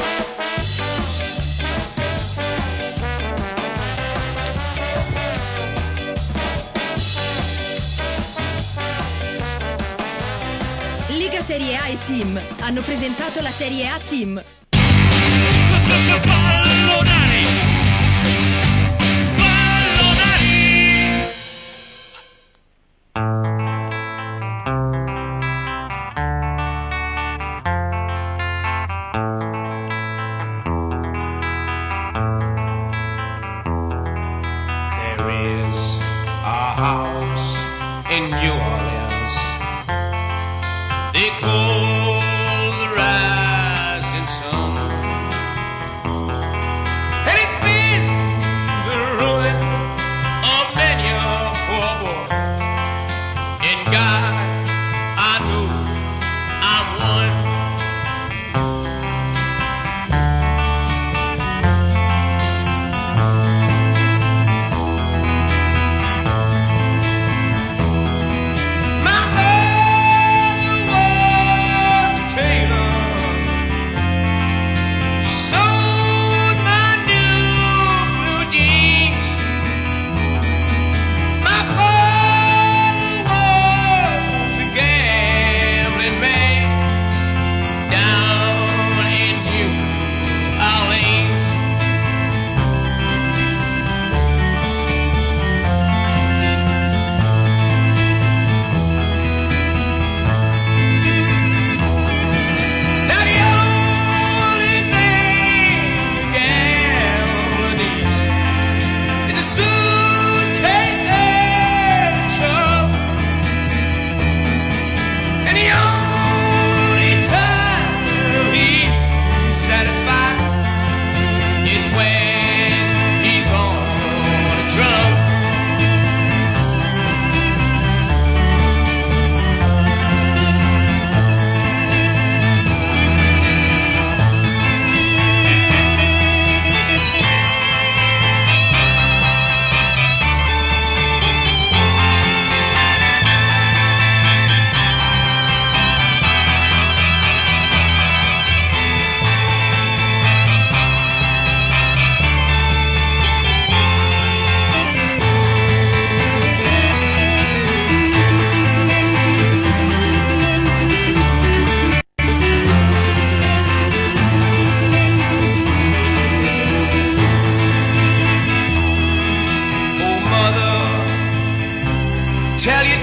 Serie A e Team hanno presentato la Serie A Team.
Pallonari! There is a house in New Orleans. They call the rising sun, and it's been the ruin of many a poor boy. In God, I know I'm one. My mother was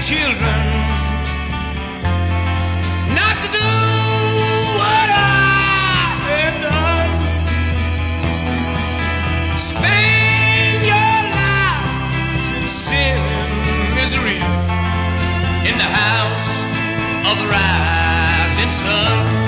children not to do what I have done. Spend your lives in sin and misery in the house of the rising sun.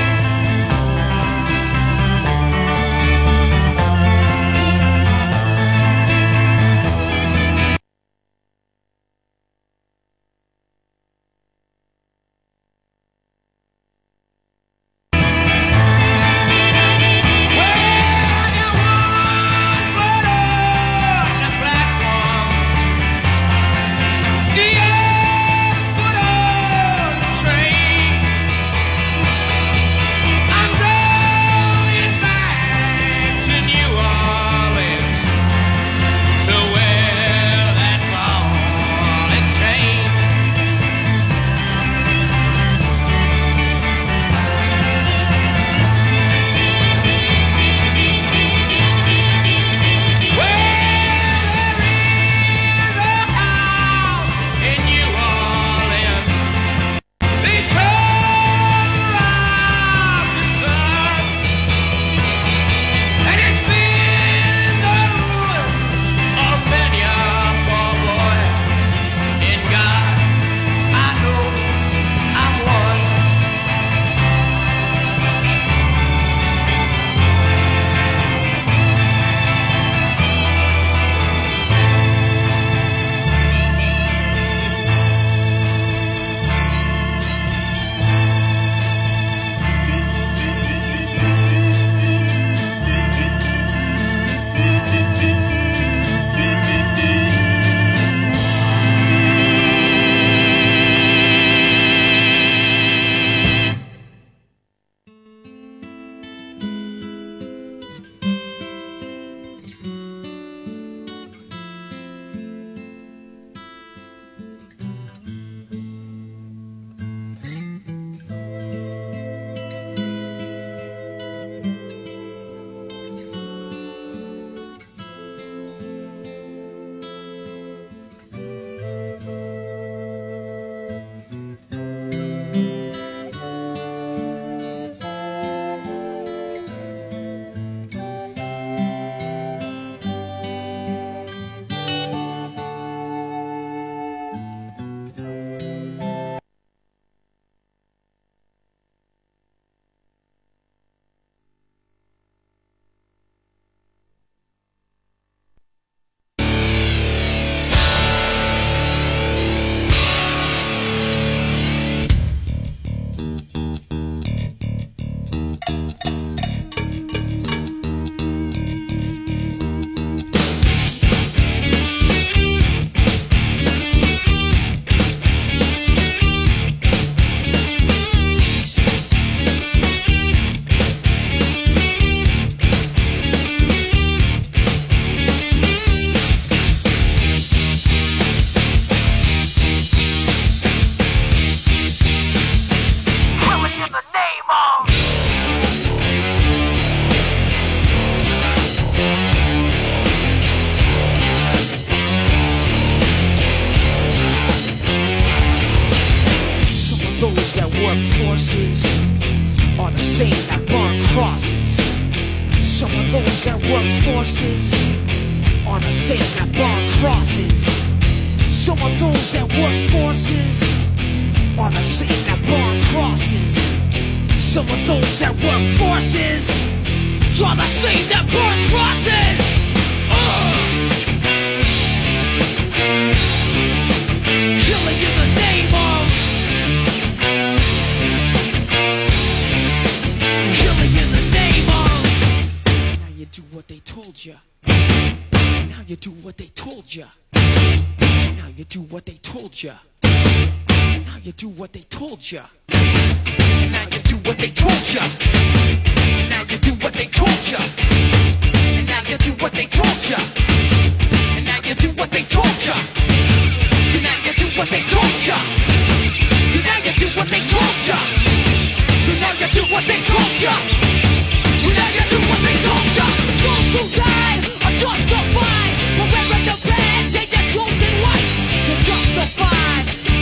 forces are the same that burn crosses. Some of those that work forces are the same that burn crosses. Some of those that work forces are the same that burn crosses. Some of those that work forces are the same that burn crosses. Uh. Killing in the name of Killing in the name of. Now you do what they told you. Now you do what they told you. Now you do what they told you. Now you do what they told you. Now you do what they told you. Now you do what they told you. And now you do what they told you. And now you do what they told you. And now you do what they told you. And now you do what they told you. And now you do what they told you. And now you do what they told you. Those who died are justified for wearing the badge and your chosen right. You're justified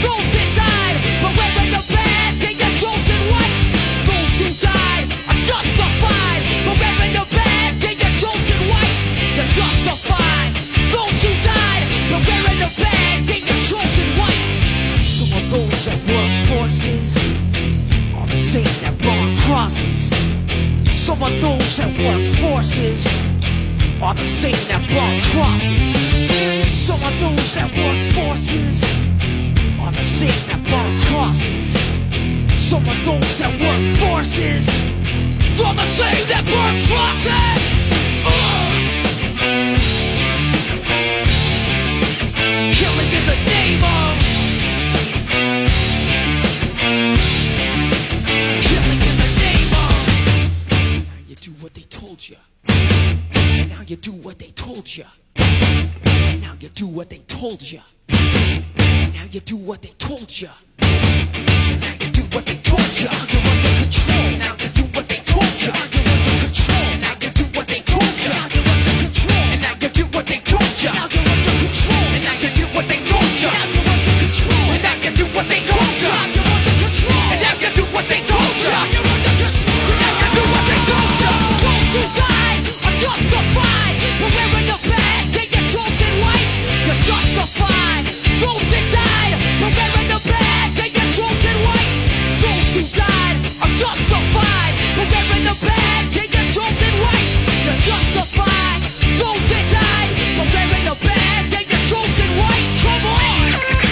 forces are the same that burn crosses. Some of those that work forces are the same that burn crosses. Some of those that work forces are the same that burn crosses. Uh! Killing in the name of, killing in the name of. Now you do what they told you. And now you do what they told you. And now you do what they told you. And now you do what they told you. And now you do what they told you. You're under control. And now you do what they told you. You're under control. And now you do what they told you. You're under control. And now you do what they told you. Now you're under control. And now you do what they told you. Now you're under control. And now you do what they told you. Now you're under control. And now you do what they told you. Now you're under control. And now you do what they told you. Those who died are justified. But wearing the bag, they get chosen white. You're justified. Those that died, but wearing the bag, they get chosen white. Those who died are justified. But wearing the bag, they get chosen white. You're justified. Those that died, but wearing the bag, they get chosen white. Come on.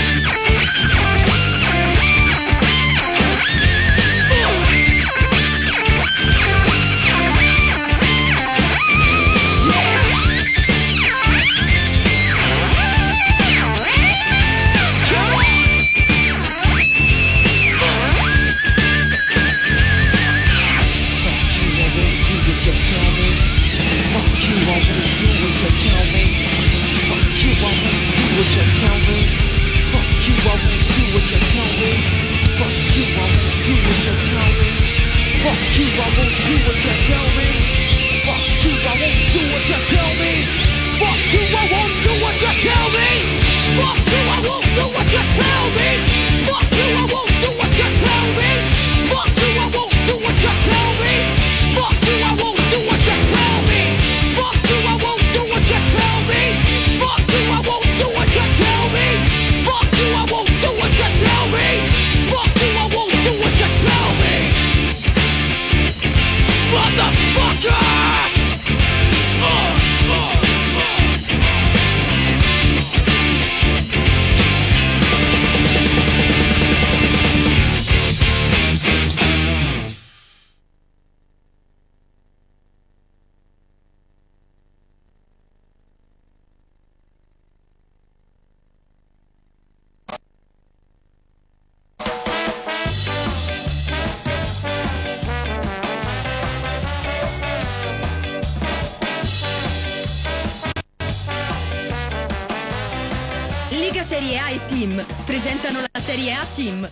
Liga Serie A e Team presentano la Serie A Team.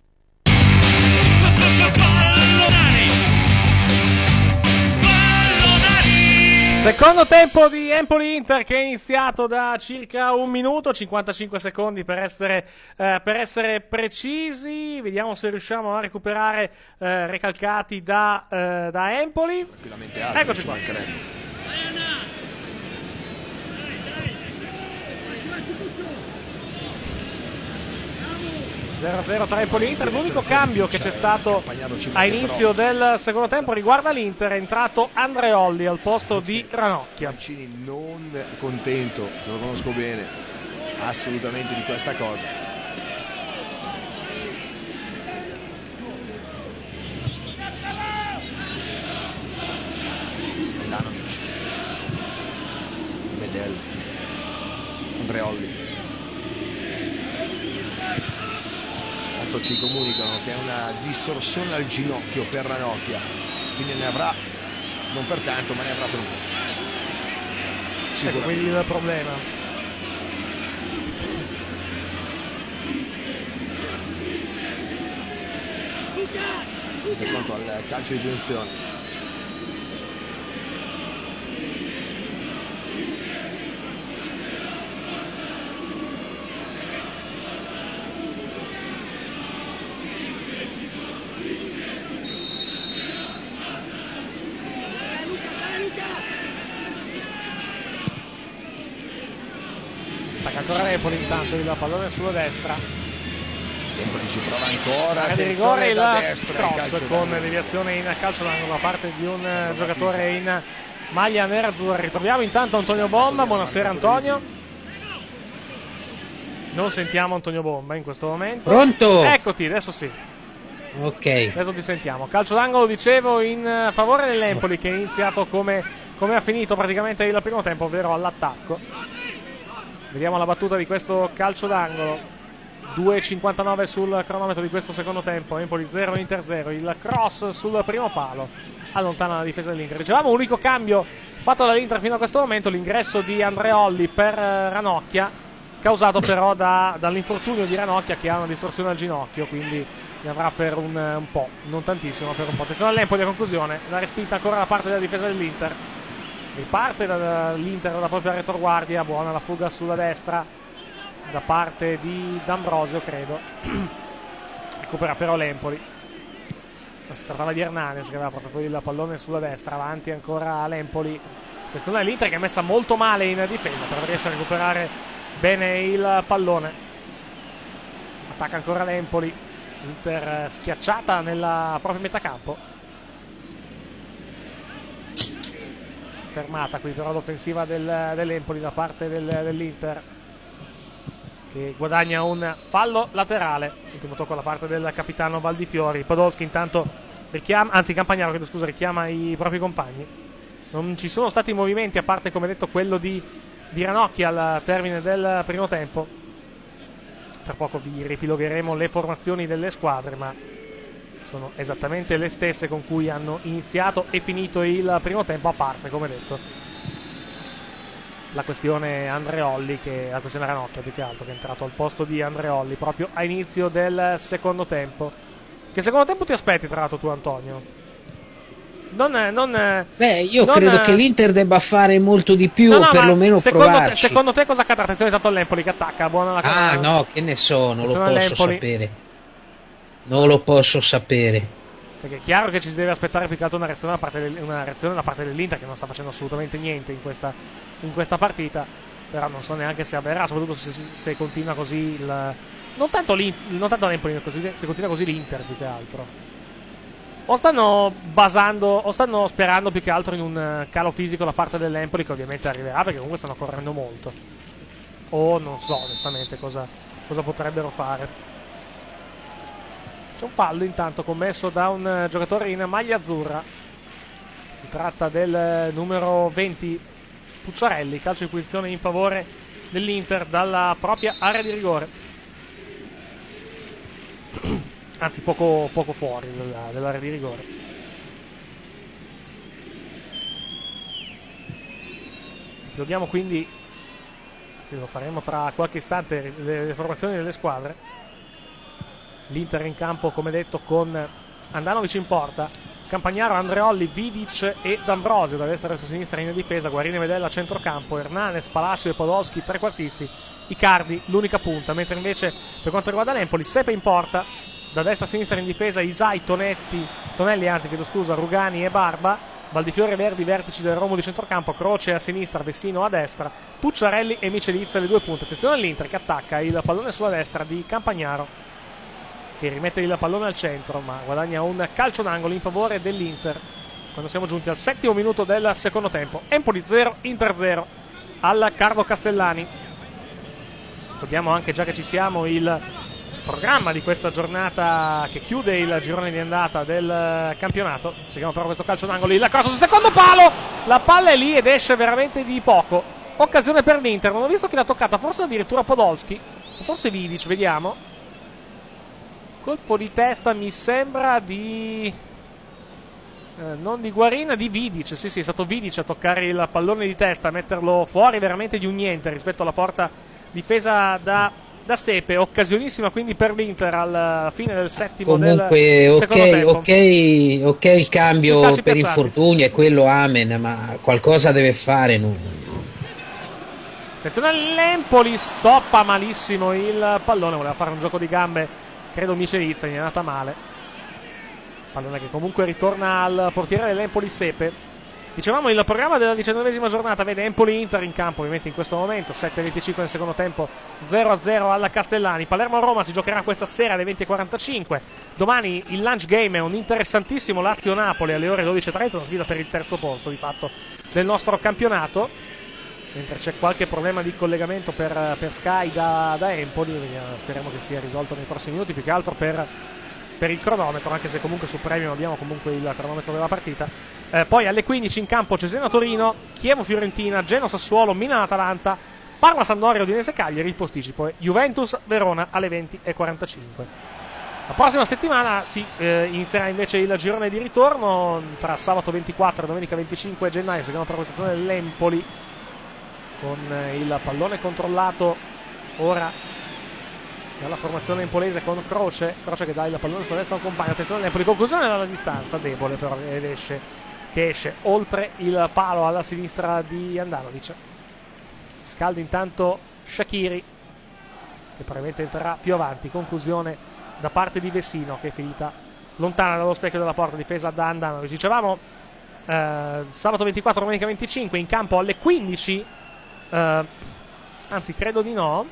Secondo tempo di Empoli-Inter che è iniziato da circa un minuto, cinquantacinque secondi per essere, eh, per essere precisi. Vediamo se riusciamo a recuperare eh, recalcati da, eh, da Empoli. Eccoci qua. zero a zero tra Empoli e Inter. L'unico cambio che c'è stato a inizio del secondo tempo riguarda l'Inter. È entrato Andreolli al posto di Ranocchia.
Mancini non contento, se lo conosco bene, assolutamente di questa cosa. Andanovic, Medel, Andreolli. Ci comunicano che è una distorsione al ginocchio per Ranocchia, quindi ne avrà non per tanto, ma ne avrà per un po'.
Ecco quindi il problema.
Per quanto al calcio di punizione,
ancora Empoli, intanto il pallone sulla destra.
Empoli ci prova ancora.
Area di rigore, il cross con deviazione in calcio d'angolo da parte di un giocatore in maglia nerazzurra. Ritroviamo intanto Antonio Bomba. Buonasera Antonio. Non sentiamo Antonio Bomba in questo momento.
Pronto?
Eccoti, adesso sì.
Ok.
Adesso ti sentiamo. Calcio d'angolo, dicevo, in favore dell'Empoli, che è iniziato come, come ha finito praticamente il primo tempo, ovvero all'attacco. Vediamo la battuta di questo calcio d'angolo. due e cinquantanove sul cronometro di questo secondo tempo. Empoli zero, Inter zero. Il cross sul primo palo allontana la difesa dell'Inter. Dicevamo, unico cambio fatto dall'Inter fino a questo momento, l'ingresso di Andreolli per Ranocchia, causato però da, dall'infortunio di Ranocchia, che ha una distorsione al ginocchio, quindi ne avrà per un, un po', non tantissimo, per un po'. Attenzione all'Empoli, a conclusione, la respinta ancora da parte della difesa dell'Inter. Riparte dall'Inter dalla propria retroguardia, buona la fuga sulla destra da parte di D'Ambrosio, credo. Recupera però l'Empoli. Si trattava di Hernanes che aveva portato il pallone sulla destra, avanti ancora l'Empoli. Attenzione all'Inter che è messa molto male in difesa, però riesce a recuperare bene il pallone. Attacca ancora l'Empoli. Inter schiacciata nella propria metà campo. Fermata qui però l'offensiva del, dell'Empoli da parte del, dell'Inter, che guadagna un fallo laterale. Ultimo tocco da parte del capitano Valdifiori. Podolski intanto richiama, anzi Campagnaro, credo, scusa, richiama i propri compagni. Non ci sono stati movimenti, a parte come detto quello di, di Ranocchia al termine del primo tempo. Tra poco vi riepilogheremo le formazioni delle squadre, ma sono esattamente le stesse con cui hanno iniziato e finito il primo tempo, a parte, come detto, la questione Andreolli, che la questione Ranocchia più che altro, che è entrato al posto di Andreolli proprio a inizio del secondo tempo. Che secondo tempo ti aspetti, tra l'altro, tu Antonio? Non, non,
Beh, io
non,
credo che l'Inter debba fare molto di più,
no,
o
no,
perlomeno
secondo
provarci.
te, secondo te cosa accadrà? Attenzione tanto all'Empoli che attacca, buona la
Ah no, che ne so, non lo posso
all'Empoli.
sapere. Non lo posso sapere.
Perché è chiaro che ci si deve aspettare più che altro una reazione da parte, del, una reazione da parte dell'Inter, che non sta facendo assolutamente niente in questa, in questa partita. Però non so neanche se avverrà, soprattutto se, se continua così il, non tanto, non tanto l'Empoli, se continua così l'Inter più che altro. O stanno basando, o stanno sperando più che altro in un calo fisico da parte dell'Empoli, che ovviamente arriverà, perché comunque stanno correndo molto. O non so onestamente cosa, cosa potrebbero fare. C'è un fallo intanto commesso da un giocatore in maglia azzurra. Si tratta del numero venti Pucciarelli. Calcio di punizione in favore dell'Inter dalla propria area di rigore. Anzi, poco, poco fuori dell'area di rigore. Giochiamo quindi, se lo faremo tra qualche istante, le, le formazioni delle squadre. L'Inter in campo, come detto, con Andanovic in porta, Campagnaro, Andreolli, Vidic e D'Ambrosio da destra verso sinistra in difesa, Guarini e Medella a centrocampo, Hernanes, Palacio e Podolski trequartisti, Icardi l'unica punta, mentre invece per quanto riguarda l'Empoli, Sepe in porta, da destra a sinistra in difesa Isai, Tonetti, Tonelli, anzi chiedo scusa, Rugani e Barba, Valdifiore, Verdi, vertici del Romo di centrocampo, Croce a sinistra, Vessino a destra, Pucciarelli e Michelizza le due punte. Attenzione all'Inter che attacca il pallone sulla destra di Campagnaro, che rimette il pallone al centro, ma guadagna un calcio d'angolo in favore dell'Inter quando siamo giunti al settimo minuto del secondo tempo. Empoli zero, Inter zero al Carlo Castellani. Ricordiamo anche, già che ci siamo, il programma di questa giornata che chiude il girone di andata del campionato. Seguiamo però questo calcio d'angolo, il cross sul secondo palo, la palla è lì ed esce veramente di poco. Occasione per l'Inter, non ho visto chi l'ha toccata, forse addirittura Podolski, forse Vidic, vediamo. Colpo di testa mi sembra di eh, non di Guarina, di Vidic. Sì sì, è stato Vidic a toccare il pallone di testa, a metterlo fuori veramente di un niente rispetto alla porta difesa da, da Sepe. Occasionissima quindi per l'Inter alla fine del settimo.
Comunque,
del secondo
ok,
tempo.
ok, ok il cambio per
piazzati.
infortunio è quello, amen, ma qualcosa deve fare. Non...
Attenzione all'Empoli, stoppa malissimo il pallone, voleva fare un gioco di gambe, credo Michelizza, gli è andata male. Pallone che comunque ritorna al portiere dell'Empoli Sepe. Dicevamo, il programma della diciannovesima giornata vede Empoli-Inter in campo ovviamente in questo momento, sette e venticinque nel secondo tempo, zero a zero alla Castellani. Palermo-Roma si giocherà questa sera alle venti e quarantacinque. Domani il lunch game è un interessantissimo Lazio-Napoli alle ore dodici e trenta, una sfida per il terzo posto di fatto del nostro campionato, mentre c'è qualche problema di collegamento per, per Sky da, da Empoli. Vediamo, speriamo che sia risolto nei prossimi minuti, più che altro per, per il cronometro, anche se comunque su Premium abbiamo comunque il cronometro della partita. Eh, poi alle quindici in campo Cesena-Torino, Chievo-Fiorentina, Genoa-Sassuolo, Milan-Atalanta, Parma-Sampdoria, Udinese-Cagliari, il posticipo è Juventus-Verona alle venti e quarantacinque. La prossima settimana si eh, inizierà invece il girone di ritorno tra sabato ventiquattro e domenica venticinque gennaio, seconda prestazione dell'Empoli, con eh, il pallone controllato ora dalla formazione empolese con Croce, Croce che dà il pallone sulla destra a un compagno. Attenzione all'Empoli, conclusione dalla distanza, debole però, ed esce che esce oltre il palo alla sinistra di Andanovic. Si scalda intanto Shaqiri, che probabilmente entrerà più avanti. Conclusione da parte di Vessino, che è finita lontana dallo specchio della porta, difesa da Andanovic. Dicevamo eh, sabato ventiquattro, domenica venticinque in campo alle quindici, eh, anzi credo di no,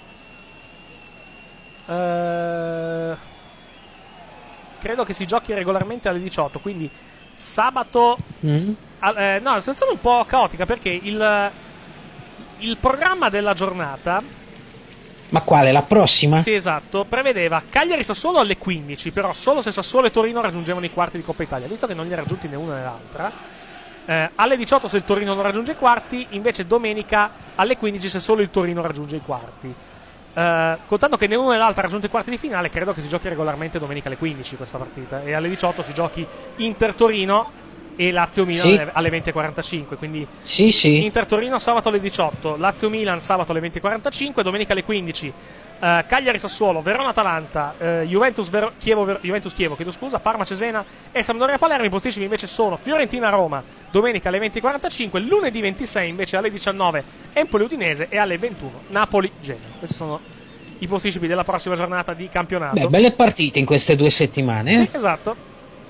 eh, credo che si giochi regolarmente alle diciotto, quindi sabato mm. eh, no, è stata un po' caotica perché il, il programma della giornata,
ma quale? La prossima?
Sì, esatto, prevedeva Cagliari-Sassuolo alle quindici, però solo se Sassuolo e Torino raggiungevano i quarti di Coppa Italia, visto che non li ha raggiunti né una né l'altra. eh, alle diciotto se il Torino non raggiunge i quarti, invece domenica alle quindici se solo il Torino raggiunge i quarti. Uh, contando che né uno né l'altro ha raggiunto i quarti di finale, credo che si giochi regolarmente domenica alle quindici questa partita, e alle diciotto si giochi Inter-Torino e Lazio-Milan sì. alle venti e quarantacinque, quindi
sì, sì.
Inter-Torino sabato alle diciotto, Lazio-Milan sabato alle venti e quarantacinque, domenica alle quindici uh, Cagliari-Sassuolo, Verona-Atalanta, uh, Juventus-Chievo, Ver- Juventus-Chievo, chiedo scusa, Parma-Cesena e Sampdoria-Palermo. I posticipi invece sono Fiorentina-Roma domenica alle venti e quarantacinque, lunedì ventisei invece alle diciannove Empoli-Udinese e alle ventuno Napoli-Genoa. Questi sono i posticipi della prossima giornata di campionato.
Beh, belle partite in queste due settimane, eh?
Sì, esatto.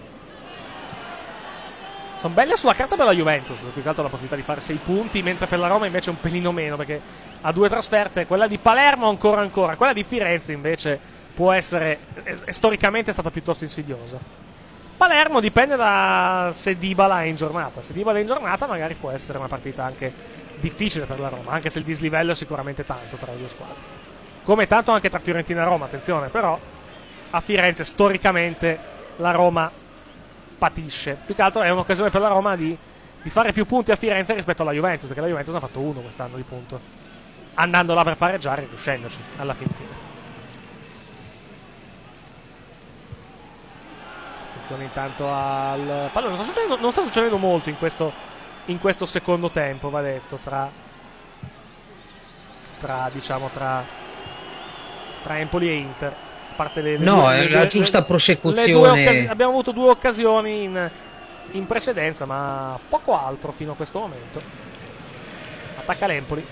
Sono belle sulla carta per la Juventus, più che altro la possibilità di fare sei punti, mentre per la Roma invece un pelino meno, perché ha due trasferte, quella di Palermo ancora ancora, quella di Firenze invece può essere, è, è storicamente stata piuttosto insidiosa. Palermo dipende da se Dybala è in giornata, se Dybala è in giornata magari può essere una partita anche difficile per la Roma, anche se il dislivello è sicuramente tanto tra le due squadre, come tanto anche tra Fiorentina e Roma, attenzione, però a Firenze storicamente la Roma patisce, più che altro è un'occasione per la Roma di, di fare più punti a Firenze rispetto alla Juventus, perché la Juventus ha fatto uno quest'anno di punto, andando là per pareggiare e riuscendoci alla fin fine. Attenzione intanto al pallone, non sta succedendo, non sta succedendo molto in questo, in questo secondo tempo, va detto, tra tra diciamo tra tra Empoli e Inter. Parte le, le
no,
due,
è
le
la
due,
giusta
le,
prosecuzione.
Le occasi- abbiamo avuto due occasioni in, in precedenza, ma poco altro fino a questo momento. Attacca l'Empoli,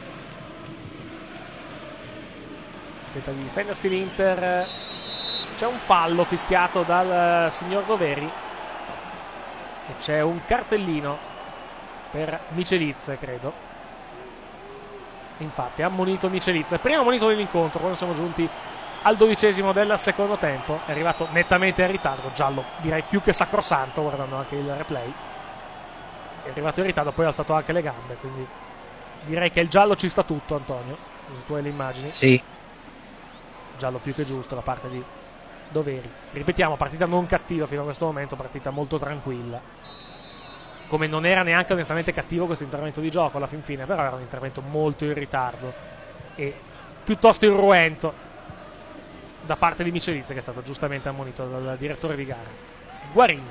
tenta di difendersi l'Inter. C'è un fallo fischiato dal signor Doveri e c'è un cartellino per Michelizze, credo. Infatti ha ammonito Michelizze, primo ammonito dell'incontro quando siamo giunti al dodicesimo del secondo tempo. È arrivato nettamente in ritardo, giallo direi più che sacrosanto, guardando anche il replay. È arrivato in ritardo, poi ha alzato anche le gambe, quindi direi che il giallo ci sta tutto, Antonio, se tu hai le immagini.
Sì.
Giallo più che giusto da parte di Doveri. Ripetiamo, partita non cattiva fino a questo momento, partita molto tranquilla, come non era neanche onestamente cattivo questo intervento di gioco alla fin fine, però era un intervento molto in ritardo e piuttosto irruento da parte di Michelizze, che è stato giustamente ammonito dal direttore di gara. Guarin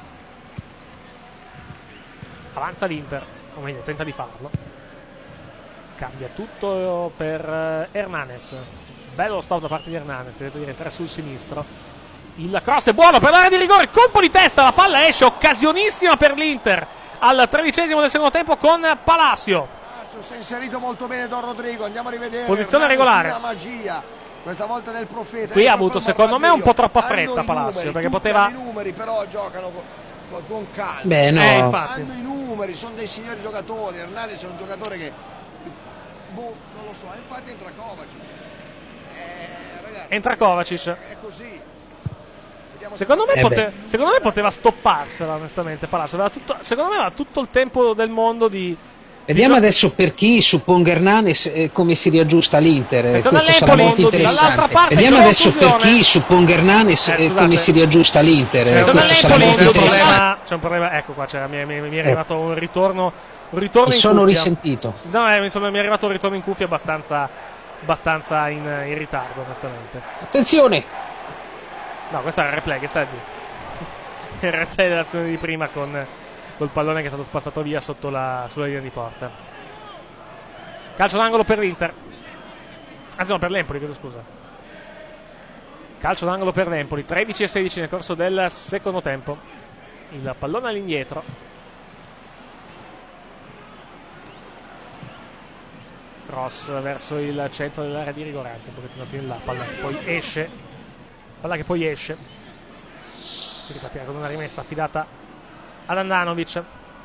avanza l'Inter, o meglio tenta di farlo, cambia tutto per Hernanes. Bello lo stop da parte di Hernanes, che deve diventare sul sinistro. Il cross è buono per l'area di rigore, colpo di testa, la palla esce, occasionissima per l'Inter al tredicesimo del secondo tempo con Palacio.
Si è inserito molto bene Don Rodrigo, andiamo a rivedere.
Posizione regolare.
La magia, questa volta nel profeta.
Qui ha avuto secondo me un po' troppa fretta Palacio,
numeri,
perché poteva
i numeri però giocano con, con calma.
Beh, no.
Eh, infatti.
Hanno i numeri, numeri, sono dei signori giocatori. Hernanes è un giocatore che boh, non lo so, infatti entra Kovacic. Eh, ragazzi,
entra Kovacic.
È così.
Secondo me,
Eh
pote- secondo me poteva stopparsela, onestamente. Palazzo aveva tutto, secondo me aveva tutto il tempo del mondo di.
Vediamo
di gio-
adesso per chi supponga Hernanes eh, come si riaggiusta l'Inter. eh,
Pensando
Questo sarà
all'Empoli,
molto
dall'altra
interessante.
parte
Vediamo
c'è
adesso per
confusione.
chi supponga Hernanes
Eh,
eh,
scusate.
come si riaggiusta l'Inter. eh,
Secondo
Questo sarà
l'Empoli
molto
c'è un
interessante.
problema. C'è un problema. Ecco qua, c'era, mi, mi- mi è arrivato un ritorno. Un ritorno
Mi
in
sono
cuffia.
risentito.
No, eh, mi, sono- mi è arrivato un ritorno in cuffia abbastanza, abbastanza in, in ritardo, onestamente.
Attenzione!
No, questo era il replay, che sta a dire? Il replay dell'azione di prima con col pallone che è stato spazzato via sotto la, sulla linea di porta. Calcio d'angolo per l'Inter. Anzi no, per l'Empoli, chiedo scusa. Calcio d'angolo per l'Empoli. tredici e sedici nel corso del secondo tempo. Il pallone all'indietro. Cross verso il centro dell'area di rigore, anzi un pochettino più in là. Palla che poi esce. Palla che poi esce. Si ripartirà con una rimessa affidata ad Andanovic.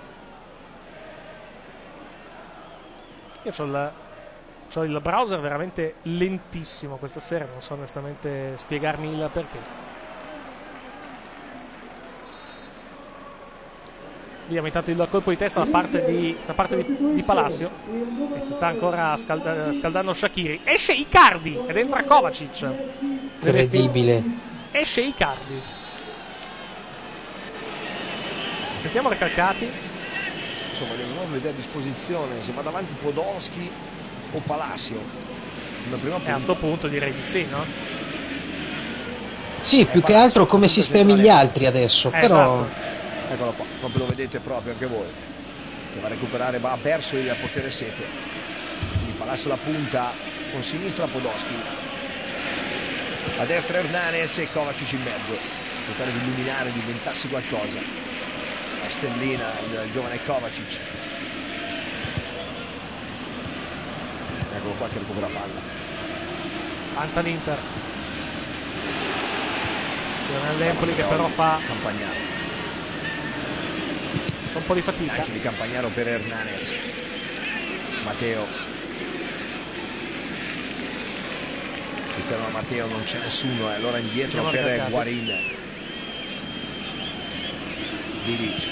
Io ho il, c'ho il browser veramente lentissimo questa sera, non so onestamente spiegarmi il perché. Vediamo intanto il colpo di testa da parte di, da parte di, di Palacio, e si sta ancora scalda, scaldando Shaqiri. Esce Icardi ed entra Kovacic.
Incredibile.
Esce Icardi. Sentiamo Recalcati.
Insomma, dobbiamo vedere a disposizione se va davanti Podolski o Palacio. Una prima
E a sto punto direi di sì, no?
Sì, più che altro come sistemi gli altri adesso,
Eh,
però
esatto.
Eccolo qua, proprio lo vedete proprio anche voi. Che va a recuperare, va verso il portiere Sepe. Quindi Palacio la punta con sinistra Podolski. A destra Hernanes e Kovacic in mezzo. Cercare di illuminare, di inventarsi qualcosa. La stellina, il giovane Kovacic. Eccolo qua che recupera palla.
Avanza l'Inter. Azione all'Empoli che però fa
Campagnaro.
fa un po' di fatica.
Lancio di Campagnaro per Hernanes. Matteo. Si ferma Matteo, non c'è nessuno, e allora indietro
Siamo
per
recalcati.
Guarin. Bilic.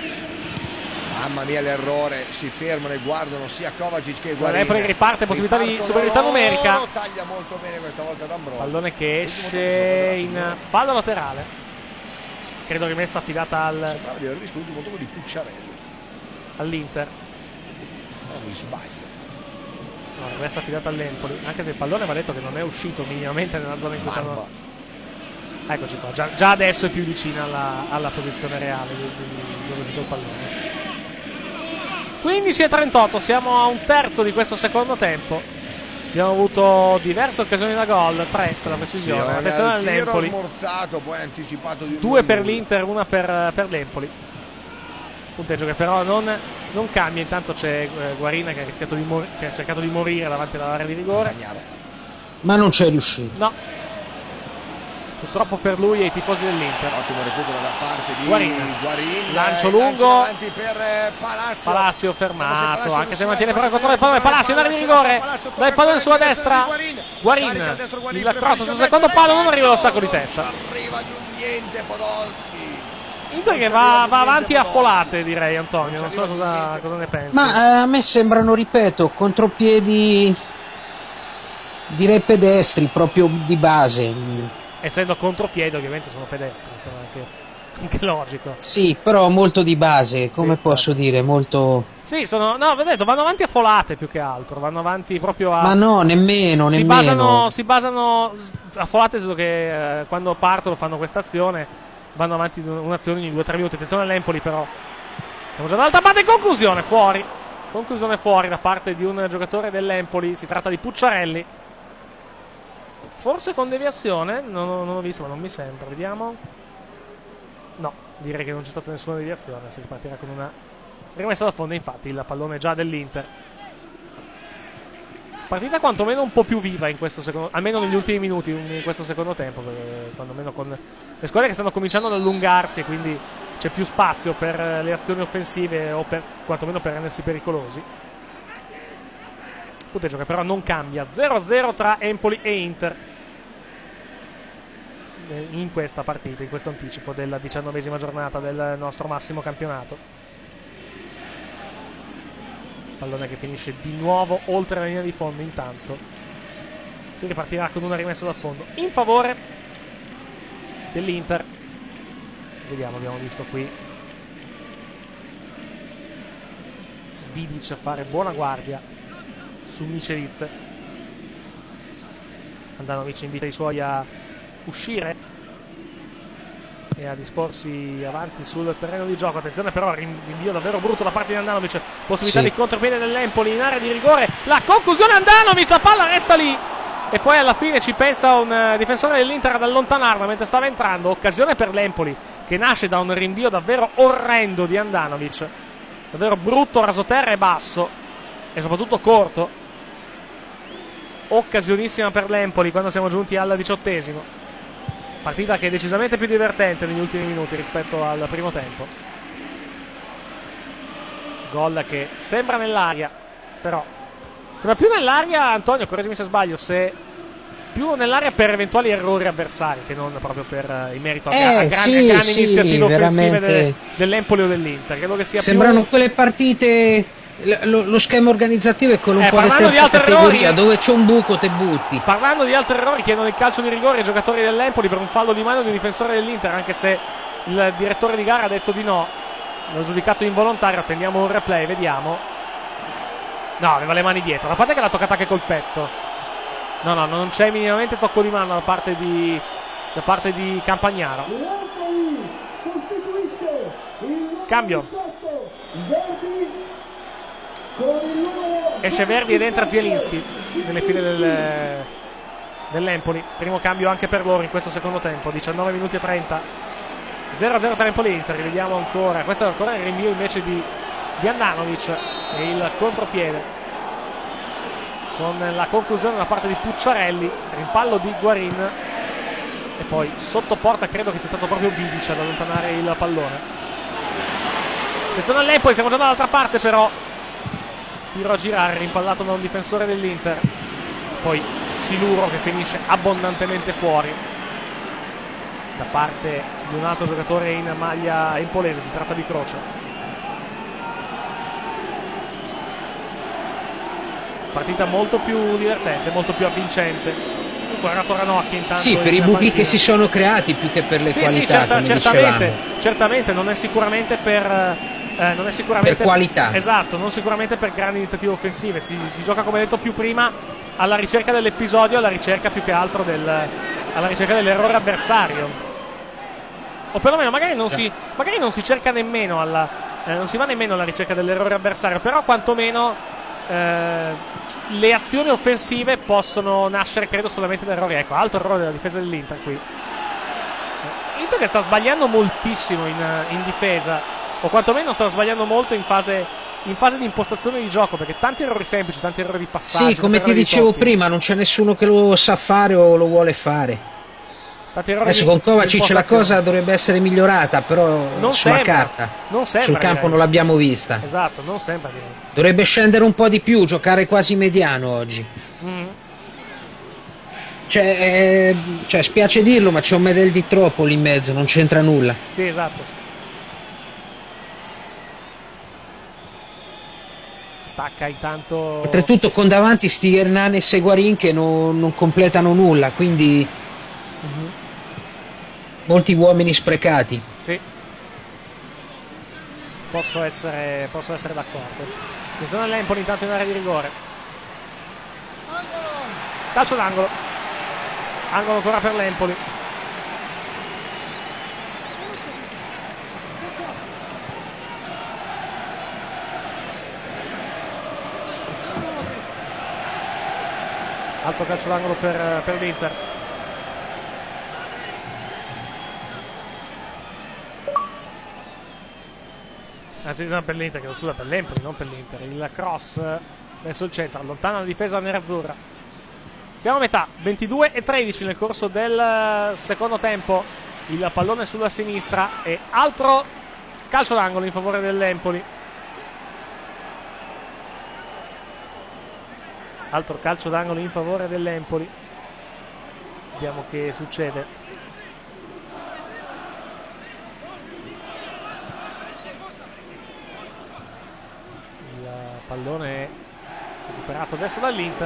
Mamma mia l'errore, si fermano e guardano sia Kovacic che Guarin.
L'Empoli che riparte, possibilità di
Ripartono
superiorità
loro,
numerica.
Taglia molto bene questa volta D'Ambrosio.
Pallone che esce in fallo laterale. Credo rimessa affidata al,
Sembrava di aver visto l'ultimo tocco di Pucciarelli.
all'Inter.
No, mi sbaglio.
No, rimessa affidata all'Empoli. Anche se il pallone va detto che non è uscito minimamente nella zona in cui
Barba.
stanno. Eccoci qua. Già, già adesso è più vicina alla, alla posizione reale di- di- dove è uscito il pallone. quindici e trentotto, siamo a un terzo di questo secondo tempo. Abbiamo avuto diverse occasioni da gol, tre per la precisione. Attenzione
al tiro
all'Empoli.
smorzato, poi anticipato di un
Due per
due.
l'Inter, una per, per l'Empoli. Punteggio che però non, non cambia. Intanto c'è eh, Guarina che ha, rischiato di mor- che ha cercato di morire davanti all'area di rigore.
ma non c'è riuscito.
No. Purtroppo per lui e i tifosi dell'Inter.
Ottimo recupero da parte di
Guarin.
Guarin.
Lancio
eh,
lungo.
avanti per eh, Palacio.
Palacio
Vediamo se
fermato,
Palacio
anche se
riuscirà
mantiene
a
però il controllo del pallone. Palacio in area di rigore. Dai il pallone sulla destra. Guarin. Il cross sul secondo palo, non arriva lo stacco di testa.
Arriva di un niente Podolski.
Inter che va, va avanti a folate, direi, Antonio. Non so cosa, cosa ne pensi.
Ma eh, a me sembrano, ripeto, contropiedi direi pedestri proprio di base.
Essendo contropiede, ovviamente sono pedestri, insomma, anche, anche logico.
Sì, però molto di base, come
Sì,
posso
certo.
dire, molto.
Sì, sono. No, vedete, vanno avanti a folate più che altro. Vanno avanti proprio a.
Ma no, nemmeno,
si
nemmeno.
basano, si basano a folate, nel senso che eh, quando partono fanno questa azione, vanno avanti di un'azione ogni due o tre minuti. Attenzione all'Empoli, però. Siamo già dall'altra parte. Conclusione fuori. Conclusione fuori da parte di un giocatore dell'Empoli. Si tratta di Pucciarelli. Forse con deviazione, non, non ho visto, ma non mi sembra. Vediamo. No, direi che non c'è stata nessuna deviazione. Si ripartirà con una rimessa da fondo. Infatti, il pallone già dell'Inter. Partita quantomeno un po' più viva in questo secondo, almeno negli ultimi minuti in questo secondo tempo. Quantomeno con le squadre che stanno cominciando ad allungarsi e quindi c'è più spazio per le azioni offensive o per, quantomeno per rendersi pericolosi. Il punteggio che però non cambia, zero a zero tra Empoli e Inter in questa partita, in questo anticipo della diciannovesima giornata del nostro massimo campionato. Pallone che finisce di nuovo oltre la linea di fondo. Intanto si ripartirà con una rimessa dal fondo in favore dell'Inter. Vediamo, abbiamo visto qui Vidic a fare buona guardia su Micelic. Andanovic invita i suoi a uscire e a disporsi avanti sul terreno di gioco. Attenzione però, rinvio davvero brutto da parte di Andanovic, possibilità sì. di contropiede dell'Empoli in area di rigore, la conclusione Andanovic, la palla resta lì e poi alla fine ci pensa un difensore dell'Inter ad allontanarla mentre stava entrando. Occasione per l'Empoli che nasce da un rinvio davvero orrendo di Andanovic, davvero brutto, rasoterra e basso e soprattutto corto. Occasionissima per l'Empoli quando siamo giunti al diciottesimo. Partita che è decisamente più divertente negli ultimi minuti rispetto al primo tempo. Gol che sembra nell'aria, però sembra più nell'aria, Antonio, correggimi se sbaglio, se più nell'aria per eventuali errori avversari che non proprio per uh, in merito a,
eh,
a, gran,
sì,
a grandi
sì,
iniziative offensive de,
veramente.
dell'Empoli o dell'Inter. Credo che sia
sembrano
più...
quelle partite, lo, lo schema organizzativo è quello un
eh,
po' di
parlando
terza
di altri
categoria,
errori,
dove c'è un buco te butti.
Parlando di altri errori, chiedono il calcio di rigore ai giocatori dell'Empoli per un fallo di mano di un difensore dell'Inter, anche se il direttore di gara ha detto di no, l'ho giudicato involontario. Attendiamo un replay, vediamo. No, aveva le mani dietro, la parte che l'ha toccata anche col petto. No, no, non c'è minimamente tocco di mano da parte di, da parte di Campagnaro. Cambio. Esce Verdi ed entra Zielinski nelle file del, dell'Empoli. Primo cambio anche per loro in questo secondo tempo. diciannove minuti e trenta. zero a zero tra Empoli e Inter. Rivediamo ancora. Questo è ancora il rinvio invece di, di Andanovic e il contropiede con la conclusione da parte di Pucciarelli. Rimpallo di Guarin e poi sotto porta credo che sia stato proprio Vidic ad allontanare il pallone. Attenzione all'Empoli, siamo già dall'altra parte però. Tiro a girare, rimpallato da un difensore dell'Inter. Poi Siluro che finisce abbondantemente fuori da parte di un altro giocatore in maglia empolese. Si tratta di Croce. Partita molto più divertente, molto più avvincente. Guardato Ranocchi intanto.
Sì, per i buchi panchina. Che si sono creati più che per le
sì,
qualità.
Sì, certa,
come
certamente,
dicevamo.
certamente non è sicuramente per eh, non è sicuramente
per qualità.
Esatto, non sicuramente per grandi iniziative offensive. Si, si gioca, come detto più prima, alla ricerca dell'episodio, alla ricerca più che altro del alla ricerca dell'errore avversario. O perlomeno magari non si magari non si cerca nemmeno alla eh, non si va nemmeno alla ricerca dell'errore avversario, però quantomeno eh, le azioni offensive possono nascere credo solamente da errori. Ecco, altro errore della difesa dell'Inter qui. Inter che sta sbagliando moltissimo in, in difesa, o quantomeno sta sbagliando molto in fase, in fase di impostazione di gioco, perché tanti errori semplici, tanti errori di passaggio.
Sì, come ti dicevo prima, non c'è nessuno che lo sa fare o lo vuole fare. Adesso con Kovacic la cosa dovrebbe essere migliorata, però
non
sulla
sembra,
carta
non sembra,
sul campo
direi.
Non l'abbiamo vista.
Esatto, non sembra direi.
Dovrebbe scendere un po' di più, giocare quasi mediano oggi.
Mm.
Cioè, eh, cioè, spiace dirlo, ma c'è un Medel di troppo lì in mezzo, non c'entra nulla.
Sì, esatto. Attacca intanto.
Oltretutto con davanti sti Hernanes e Guarin che non, non completano nulla, quindi mm-hmm. molti uomini sprecati.
Sì. Posso essere, posso essere d'accordo. Attenzione all'Empoli intanto in area di rigore. Calcio d'angolo. Angolo ancora per l'Empoli. Alto calcio d'angolo per, per l'Inter. Anzi, non per l'Inter, che scusa, per l'Empoli, non per l'Inter. Il cross verso il centro, allontana la difesa nerazzurra. Siamo a metà, ventidue e tredici nel corso del secondo tempo. Il pallone sulla sinistra e altro calcio d'angolo in favore dell'Empoli. Altro calcio d'angolo in favore dell'Empoli. Vediamo che succede. Il pallone recuperato adesso dall'Inter.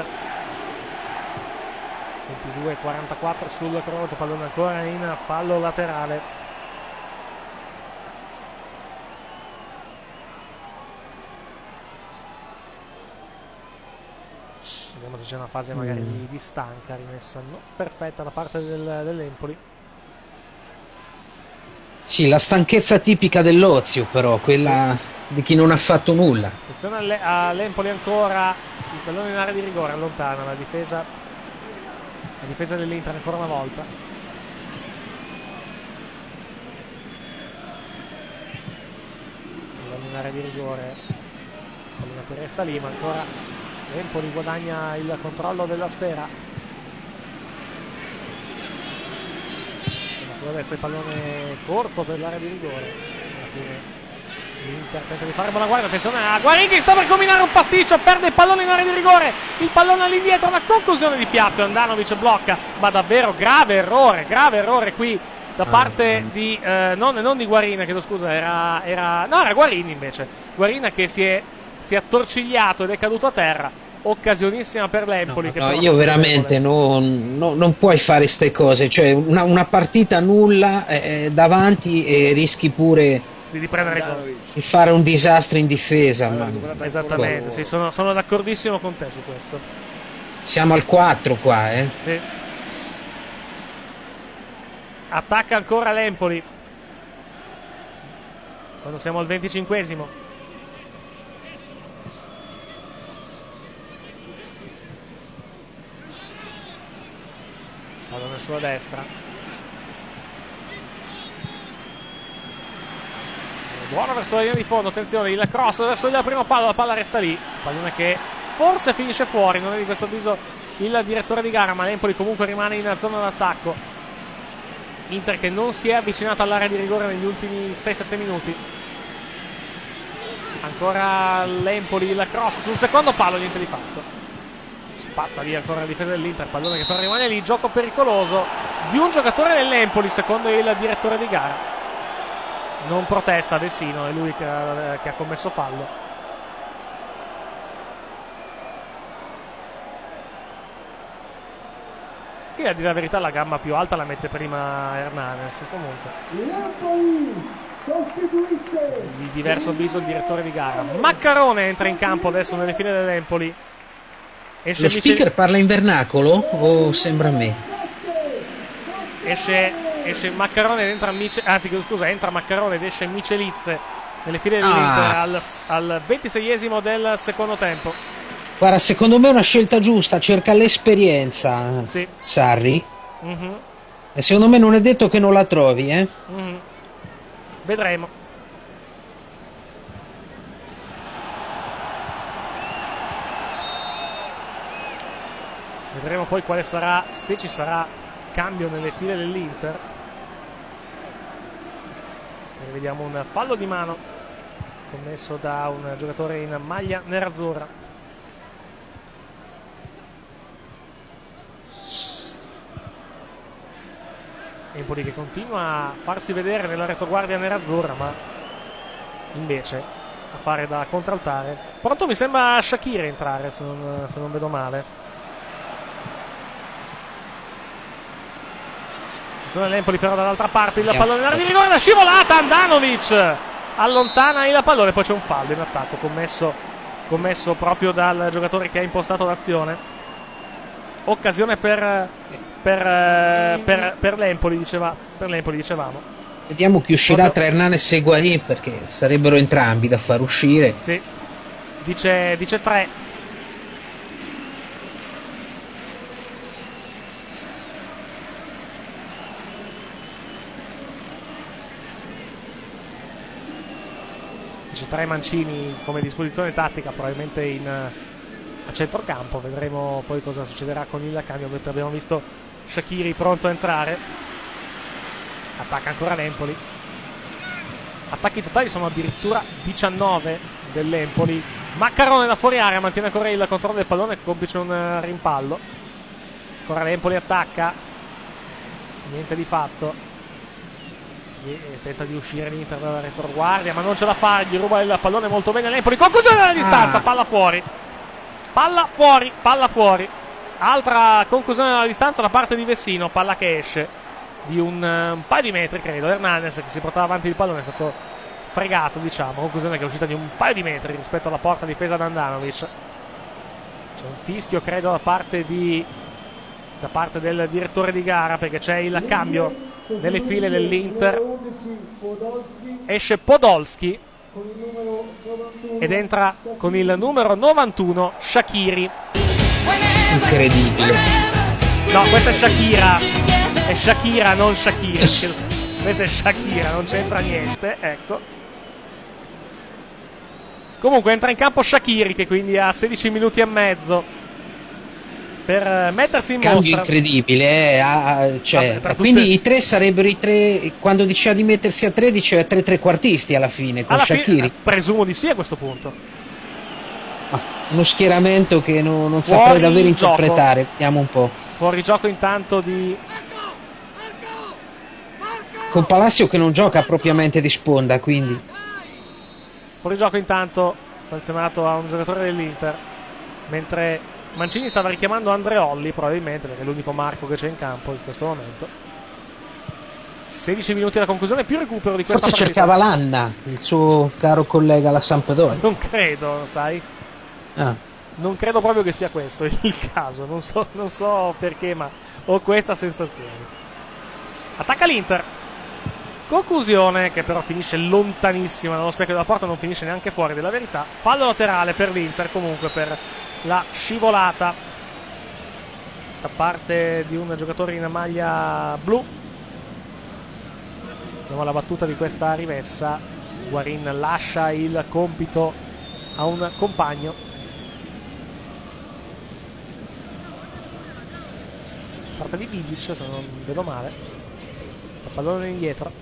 ventidue a quarantaquattro sul cronometro, pallone ancora in fallo laterale. Vediamo se c'è una fase magari
Mm.
di stanca, rimessa no, perfetta da parte del, dell'Empoli.
Sì, la stanchezza tipica dell'Ozio, però, quella di chi non ha fatto nulla.
Attenzione alle- all'Empoli ancora, il pallone in area di rigore, allontana la difesa, la difesa dell'Inter ancora una volta. Pallone in area di rigore, pallone che resta lì, ma ancora l'Empoli guadagna il controllo della sfera. Sulla destra il pallone corto per l'area di rigore. Alla fine l'Inter tenta di fare buona guardia. Attenzione a Guarini che sta per combinare un pasticcio, perde il pallone in area di rigore, il pallone all'indietro, una conclusione di piatto, Andanovic blocca, ma davvero grave errore, grave errore qui da parte di eh, non, non di Guarina, chiedo scusa, era, era no era Guarini invece, Guarina che si è si è attorcigliato ed è caduto a terra. Occasionissima per l'Empoli.
No,
che
no,
però
io
non
veramente non, no- non puoi fare queste cose, cioè una, una partita nulla eh, davanti e rischi pure
sì, di prendere gol.
di fare un disastro in difesa. Ma
Esattamente, sì, sono, sono d'accordissimo con te su questo.
siamo al quattro qua, eh.
Sì. Attacca ancora l'Empoli quando siamo al venticinquesimo. Pallone sulla destra, buono verso la linea di fondo, attenzione il cross verso il primo palo, la palla resta lì, pallone che forse finisce fuori, non è di questo avviso il direttore di gara, ma l'Empoli comunque rimane in zona d'attacco. Inter che non si è avvicinata all'area di rigore negli ultimi sei sette minuti. Ancora l'Empoli, il cross sul secondo palo, niente di fatto. Spazza via ancora la difesa dell'Inter, pallone che però rimane lì, gioco pericoloso di un giocatore dell'Empoli secondo il direttore di gara. Non protesta Vessino, è lui che ha, che ha commesso fallo. Che a dire la verità la gamba più alta la mette prima Hernanes, comunque. Di diverso avviso il direttore di gara. Maccarone entra in campo adesso nelle file dell'Empoli. Esce
Lo
Michel-
speaker parla in vernacolo o sembra a me?
Esce, esce Maccarone ed entra Mice, anzi scusa, entra Maccarone ed esce Michelizze nelle file dell'Inter
Ah.
al, al ventiseiesimo del secondo tempo.
Guarda, secondo me è una scelta giusta, cerca l'esperienza,
Sì.
Sarri.
Mhm,
E secondo me non è detto che non la trovi, eh.
mhm. Vedremo. Vedremo poi quale sarà, se ci sarà cambio nelle file dell'Inter. E vediamo un fallo di mano commesso da un giocatore in maglia nerazzurra. Empoli che continua a farsi vedere nella retroguardia nerazzurra, ma invece a fare da contraltare. Pronto mi sembra Shakir entrare, se non, se non vedo male. Attenzione l'Empoli però dall'altra parte, il pallone in area di rigore, la scivolata, Andanovic allontana il pallone, poi c'è un fallo in attacco commesso, commesso proprio dal giocatore che ha impostato l'azione. Occasione per, per, per, per l'Empoli, diceva, per l'Empoli dicevamo.
Vediamo chi uscirà tra Hernanes e Guarini, perché sarebbero entrambi da far uscire.
Sì, dice, dice tre. Dice tre Mancini come disposizione tattica, probabilmente in, a centrocampo. Vedremo poi cosa succederà con il cambio, mentre abbiamo visto Shaqiri pronto a entrare. Attacca ancora l'Empoli. attacchi totali sono addirittura diciannove dell'Empoli. Maccarone da fuori area mantiene ancora il controllo del pallone, complice un rimpallo. Ancora l'Empoli attacca, niente di fatto, e tenta di uscire l'Inter dalla retroguardia ma non ce la fa, gli ruba il pallone molto bene l'Empoli, conclusione dalla distanza, palla fuori, palla fuori, palla fuori, altra conclusione dalla distanza da parte di Vessino, palla che esce di un, un paio di metri credo. Hernandez che si portava avanti il pallone è stato fregato, diciamo, conclusione che è uscita di un paio di metri rispetto alla porta difesa da Andanovic. C'è un fischio credo da parte di da parte del direttore di gara perché c'è il cambio nelle file dell'Inter. Esce Podolski ed entra con il numero novantuno Shaqiri.
Incredibile.
No, questa è Shakira, è Shakira non Shakira. Questa è Shakira, non c'entra niente, ecco. Comunque entra in campo Shaqiri che quindi ha sedici minuti e mezzo per mettersi in
Cambio
mostra.
incredibile, eh? ah, cioè,
Vabbè, tutte...
quindi i tre sarebbero i tre. Quando diceva di mettersi a tre, diceva tre trequartisti alla fine con
alla
Shaqiri.
Fine, presumo di sì a questo punto.
Ah, uno schieramento che no, non
Fuori
saprei davvero
gioco.
interpretare. Vediamo un po'.
Fuori gioco intanto di
Con Palacio che non gioca propriamente di sponda, quindi.
Fuori gioco intanto sanzionato a un giocatore dell'Inter, mentre Mancini stava richiamando Andreolli probabilmente perché è l'unico marco che c'è in campo in questo momento. sedici minuti alla conclusione, più recupero di questa
Forse
partita.
cercava Lanna, il suo caro collega alla Sampdoria.
Non credo, sai?
Ah.
Non credo proprio che sia questo il caso, non so, non so perché, ma ho questa sensazione. Attacca l'Inter. Conclusione che però finisce lontanissima dallo specchio della porta, non finisce neanche fuori della verità. Fallo laterale per l'Inter comunque per la scivolata da parte di un giocatore in maglia blu. Vediamo la battuta di questa rimessa. Guarin lascia il compito a un compagno. Si tratta di Vidic, se non vedo male. Il pallone indietro.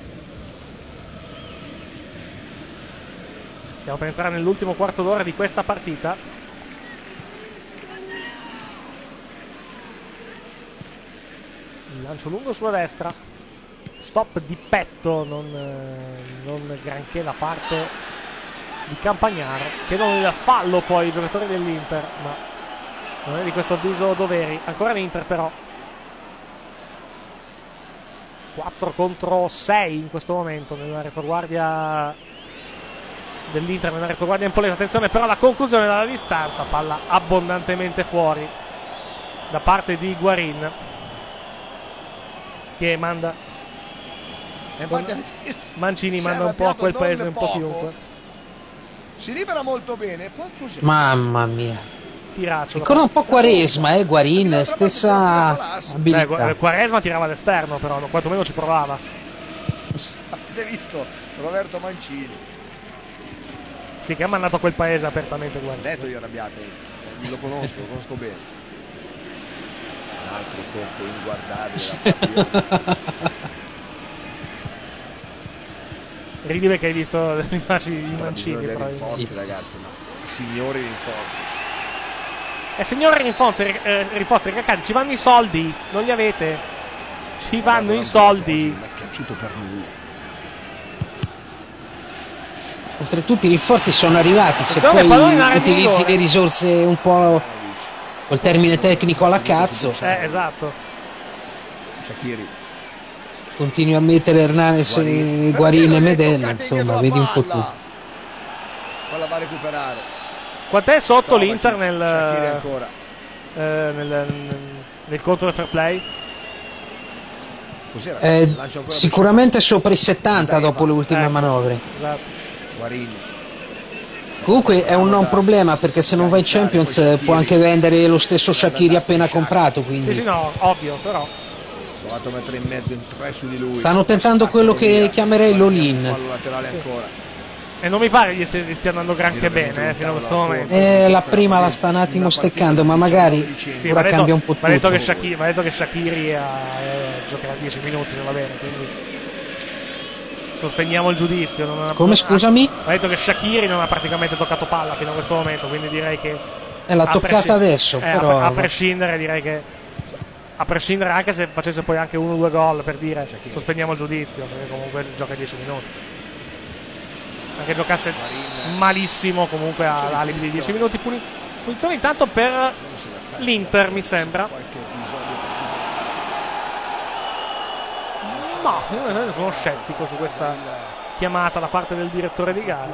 Stiamo per entrare nell'ultimo quarto d'ora di questa partita. Il lancio lungo sulla destra. Stop di petto, non, non granché da parte di Campagnaro. Chiedono il fallo poi i giocatori dell'Inter, ma non è di questo avviso doveri. Ancora l'Inter però. quattro contro sei in questo momento nella retroguardia dell'Inter, nella retroguardia empolese. Attenzione però alla conclusione dalla distanza, palla abbondantemente fuori da parte di Guarin che manda Mancini, manda un po' a quel paese un po' chiunque.
Si libera molto bene, poi così.
Mamma mia.
Tiraccio.
Ancora un po' Quaresma, eh, Guarin, stessa abilità.
Beh, Quaresma tirava all'esterno però, quantomeno ci provava.
Avete visto Roberto Mancini?
Sì, che ha mandato a quel paese apertamente Guarin.
Ho detto io arrabbiato, eh, lo conosco, lo conosco bene. Un altro tocco inguardabile da parte.
Ridi perché hai visto le immagini di Mancini.
Dei rinforzi, ragazzi, no. I signori rinforzi.
Eh, signori rinforzi, eh, rinforzi, ragazzi, ci vanno i soldi, non li avete. Ci vanno i soldi.
Non è piaciuto per nulla.
Oltretutto i rinforzi sono arrivati, se
Attenzione,
poi
pallone in area di
utilizzi
rigore.
le risorse un po' col termine tecnico alla cazzo,
Eh, esatto.
Shaqiri.
continui a mettere Hernandez,
Guarin.
Guarin e
Perché non è
Medel,
toccati
insomma,
dietro la
vedi un po'
palla?
tu.
Palla va a recuperare.
Quant'è sotto
Provaci,
l'Inter
Shaqiri
nel,
ancora.
eh, nel, nel contro del fair play?
Cos'era?
Eh,
Lancia ancora
sicuramente sopra i settanta dopo le ultime
Eh,
manovre.
Esatto.
Guarin.
Comunque è un non problema, perché se non va in Champions eh, può anche vendere lo stesso Shaqiri appena comprato, quindi
Sì, sì, no, ovvio, però.
Ha provato a mettere in mezzo in tre su di lui.
stanno tentando quello che chiamerei l'all-in.
Fallo laterale ancora.
E non mi pare gli stia, gli stia andando granché bene eh, fino a questo momento.
Eh, la prima la sta un attimo steccando, ma magari
Sì,
ora
va detto,
cambia un po'
va detto
tutto.
che Shaqiri, va detto che Shaqiri ha, eh, giocherà dieci minuti se va bene, quindi sospendiamo il giudizio. Non ha,
Come,
non
scusami?
Ha, ha detto che Shaqiri non ha praticamente toccato palla fino a questo momento, quindi direi che
Eh, l'ha toccata
prescind-
adesso,
eh,
però...
a, a prescindere direi che a prescindere anche se facesse poi anche uno o due gol, per dire sospendiamo il giudizio, perché comunque gioca dieci minuti. Anche giocasse malissimo, comunque ha l'alibi di dieci minuti. Puni- punizione intanto per l'Inter, mi sembra. Ma io sono scettico su questa chiamata da parte del direttore di gara.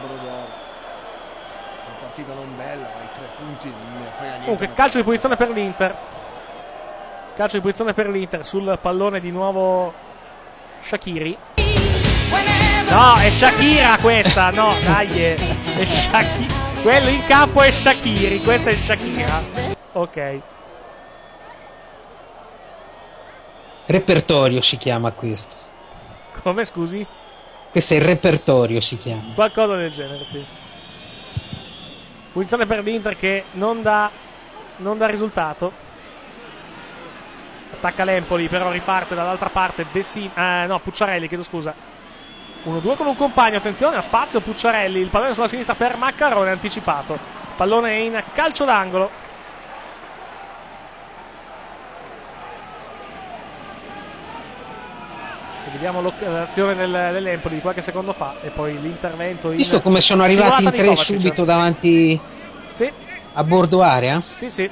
Non bella, ma i tre punti non ne frega niente.
Comunque calcio di punizione per l'Inter. Calcio di punizione per l'Inter sul pallone di nuovo Shaqiri. No, è Shakira questa, no, dai, è, è Shaqiri. Quello in campo è Shaqiri, questa è Shakira. Ok.
Repertorio si chiama questo.
Come, scusi?
Questo è il repertorio, si chiama.
Qualcosa del genere, sì. Punizione per l'Inter che non dà, non dà risultato. Attacca l'Empoli, però riparte dall'altra parte Dessin, eh, no, Pucciarelli, chiedo scusa. uno due con un compagno, attenzione, a spazio Pucciarelli, il pallone sulla sinistra per Maccarone, anticipato. Pallone in calcio d'angolo. Vediamo l'azione del, dell'Empoli di qualche secondo fa e poi l'intervento in...
Visto come sono arrivati in tre
Kovacic.
subito davanti
sì.
a bordo area?
Sì, sì.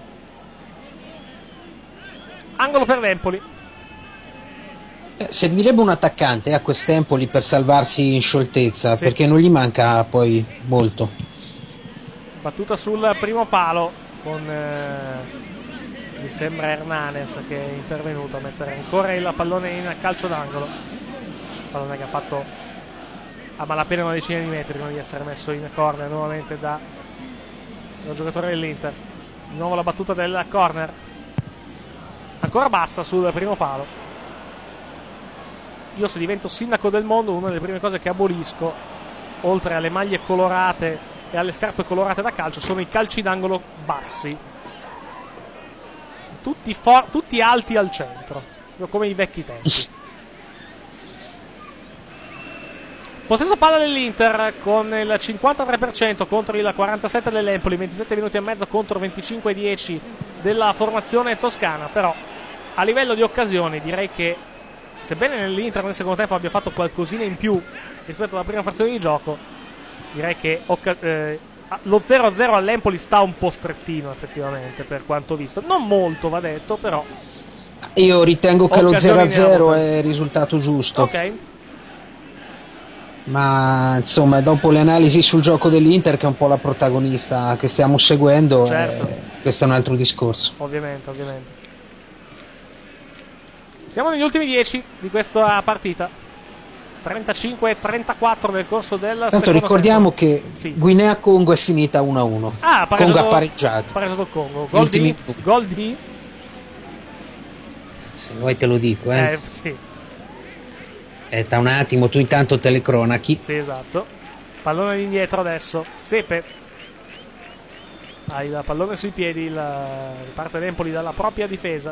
Angolo per l'Empoli.
Eh, servirebbe un attaccante a quest'Empoli per salvarsi in scioltezza,
sì.
perché non gli manca poi molto.
Battuta sul primo palo con... Eh... mi sembra Hernanes che è intervenuto a mettere ancora il pallone in calcio d'angolo, pallone che ha fatto a malapena una decina di metri prima di essere messo in corner nuovamente da un giocatore dell'Inter. Di nuovo la battuta del corner, ancora bassa sul primo palo. Io, se divento sindaco del mondo, una delle prime cose che abolisco, oltre alle maglie colorate e alle scarpe colorate da calcio, sono i calci d'angolo bassi. Tutti, for- tutti alti al centro, come i vecchi tempi. Possesso palla dell'Inter con il cinquantatré per cento contro il quarantasette dell'Empoli, ventisette minuti e mezzo contro venticinque dieci della formazione toscana. Però a livello di occasioni direi che, sebbene l'Inter nel secondo tempo abbia fatto qualcosina in più rispetto alla prima frazione di gioco, direi che occa- eh, lo zero a zero all'Empoli sta un po' strettino effettivamente, per quanto visto. Non molto, va detto, però
io ritengo che lo zero a zero
è
il risultato giusto.
Ok.
Ma insomma, dopo le analisi sul gioco dell'Inter, che è un po' la protagonista che stiamo seguendo,
certo.
eh, questo è un altro discorso.
Ovviamente, ovviamente. Siamo negli ultimi dieci di questa partita. trentacinque a trentaquattro nel corso del
Tanto
secondo
ricordiamo
tempo.
che
Sì.
Guinea-Congo è finita uno a uno.
Ah,
Congo ha pareggiato.
pareggiato il Congo. Gol di, gol di?
Se vuoi te lo dico, eh.
Eh, sì.
Aspetta un attimo, tu intanto telecronachi.
Sì, esatto. Pallone indietro adesso. Sepe. Ha il pallone sui piedi, la... parte l'Empoli dalla propria difesa.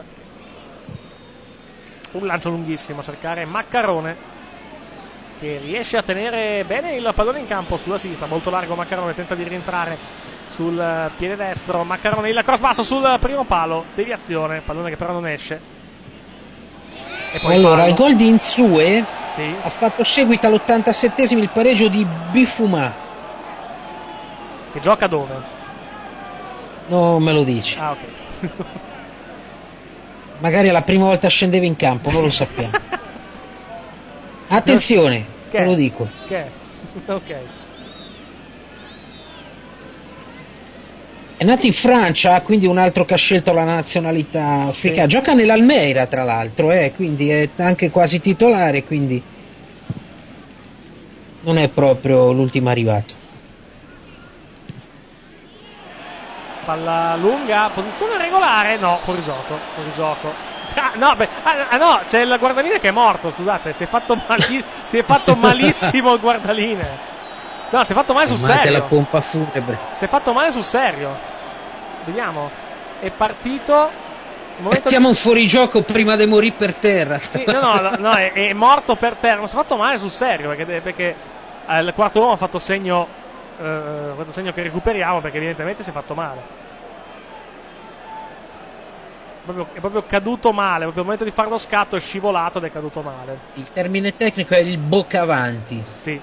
Un lancio lunghissimo a cercare Maccarone, che riesce a tenere bene il pallone in campo sulla sinistra, molto largo Maccarone, tenta di rientrare sul piede destro. Maccarone, il cross basso sul primo palo, deviazione, pallone che però non esce. E poi
allora,
fallo.
il gol di Insue
sì.
ha fatto seguito all'ottantasettesimo il pareggio di Bifuma.
Che gioca dove?
Non me lo dici.
Ah, ok.
Magari è la prima volta scendeva in campo, non lo sappiamo. Attenzione,
che
te
è?
lo dico.
Che è? Ok.
È nato in Francia, quindi un altro che ha scelto la nazionalità africana. Sì. Gioca nell'Almeida, tra l'altro, eh, quindi è anche quasi titolare, quindi non è proprio l'ultimo arrivato.
Palla lunga, posizione regolare, no, fuori gioco, fuori gioco. Ah, no, beh, ah, no, c'è il guardaline che è morto, scusate, si è fatto, mali- si è fatto malissimo il guardaline. No, si è fatto male sul serio.
la pompa funebre.
Si è fatto male sul serio. Vediamo. È partito
Mettiamo
di...
un fuorigioco prima di morire per terra.
Sì, no, no, no è, è morto per terra. Non si è fatto male sul serio, perché, perché al quarto uomo ha fatto segno, eh, fatto segno che recuperiamo, perché evidentemente si è fatto male. È proprio, è proprio caduto male. Proprio al momento di fare lo scatto è scivolato ed è caduto male.
Il termine tecnico è il bocca avanti.
Sì.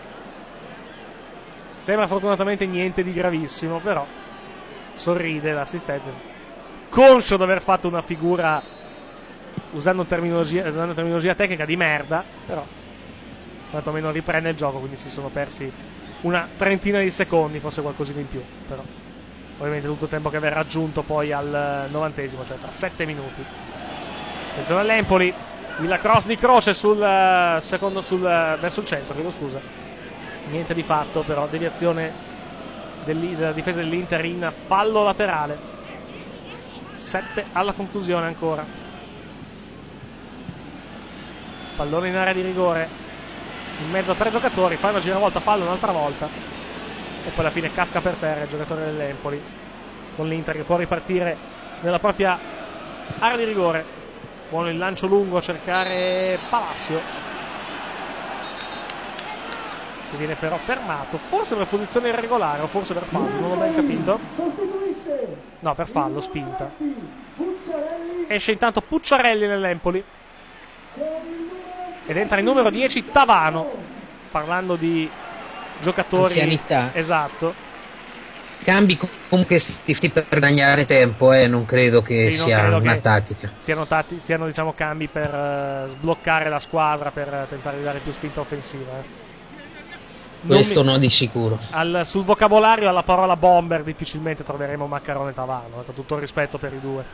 Sembra fortunatamente niente di gravissimo, però sorride l'assistente, conscio di aver fatto una figura, usando terminologia, usando terminologia tecnica, di merda, però quantomeno riprende il gioco, quindi si sono persi una trentina di secondi, forse qualcosina in più, però ovviamente tutto il tempo che aver raggiunto poi al novantesimo, cioè tra sette minuti. Attenzione all'Empoli, il cross di Croce sul secondo, sul, verso il centro, chiedo scusa, niente di fatto, però deviazione della difesa dell'Inter in fallo laterale. sette alla conclusione ancora. Pallone in area di rigore, in mezzo a tre giocatori, fa una giravolta, fallo un'altra volta e poi alla fine casca per terra il giocatore dell'Empoli, con l'Inter che può ripartire nella propria area di rigore. Buono il lancio lungo a cercare Palacio, che viene però fermato, forse per posizione irregolare o forse per fallo, non l'ho ben capito. No, per fallo, spinta. Esce intanto Pucciarelli nell'Empoli ed entra il numero dieci Tavano, parlando di giocatori.
Anzianità.
Esatto.
Cambi comunque sti per guadagnare tempo, eh, non credo che
sì, non
sia
credo
una
che
tattica.
Siano, tatti, siano diciamo cambi per uh, sbloccare la squadra, per tentare di dare più spinta offensiva. Eh.
Questo
mi...
no di sicuro.
Al, sul vocabolario alla parola bomber difficilmente troveremo Maccarone e Tavano, con tutto il rispetto per i due.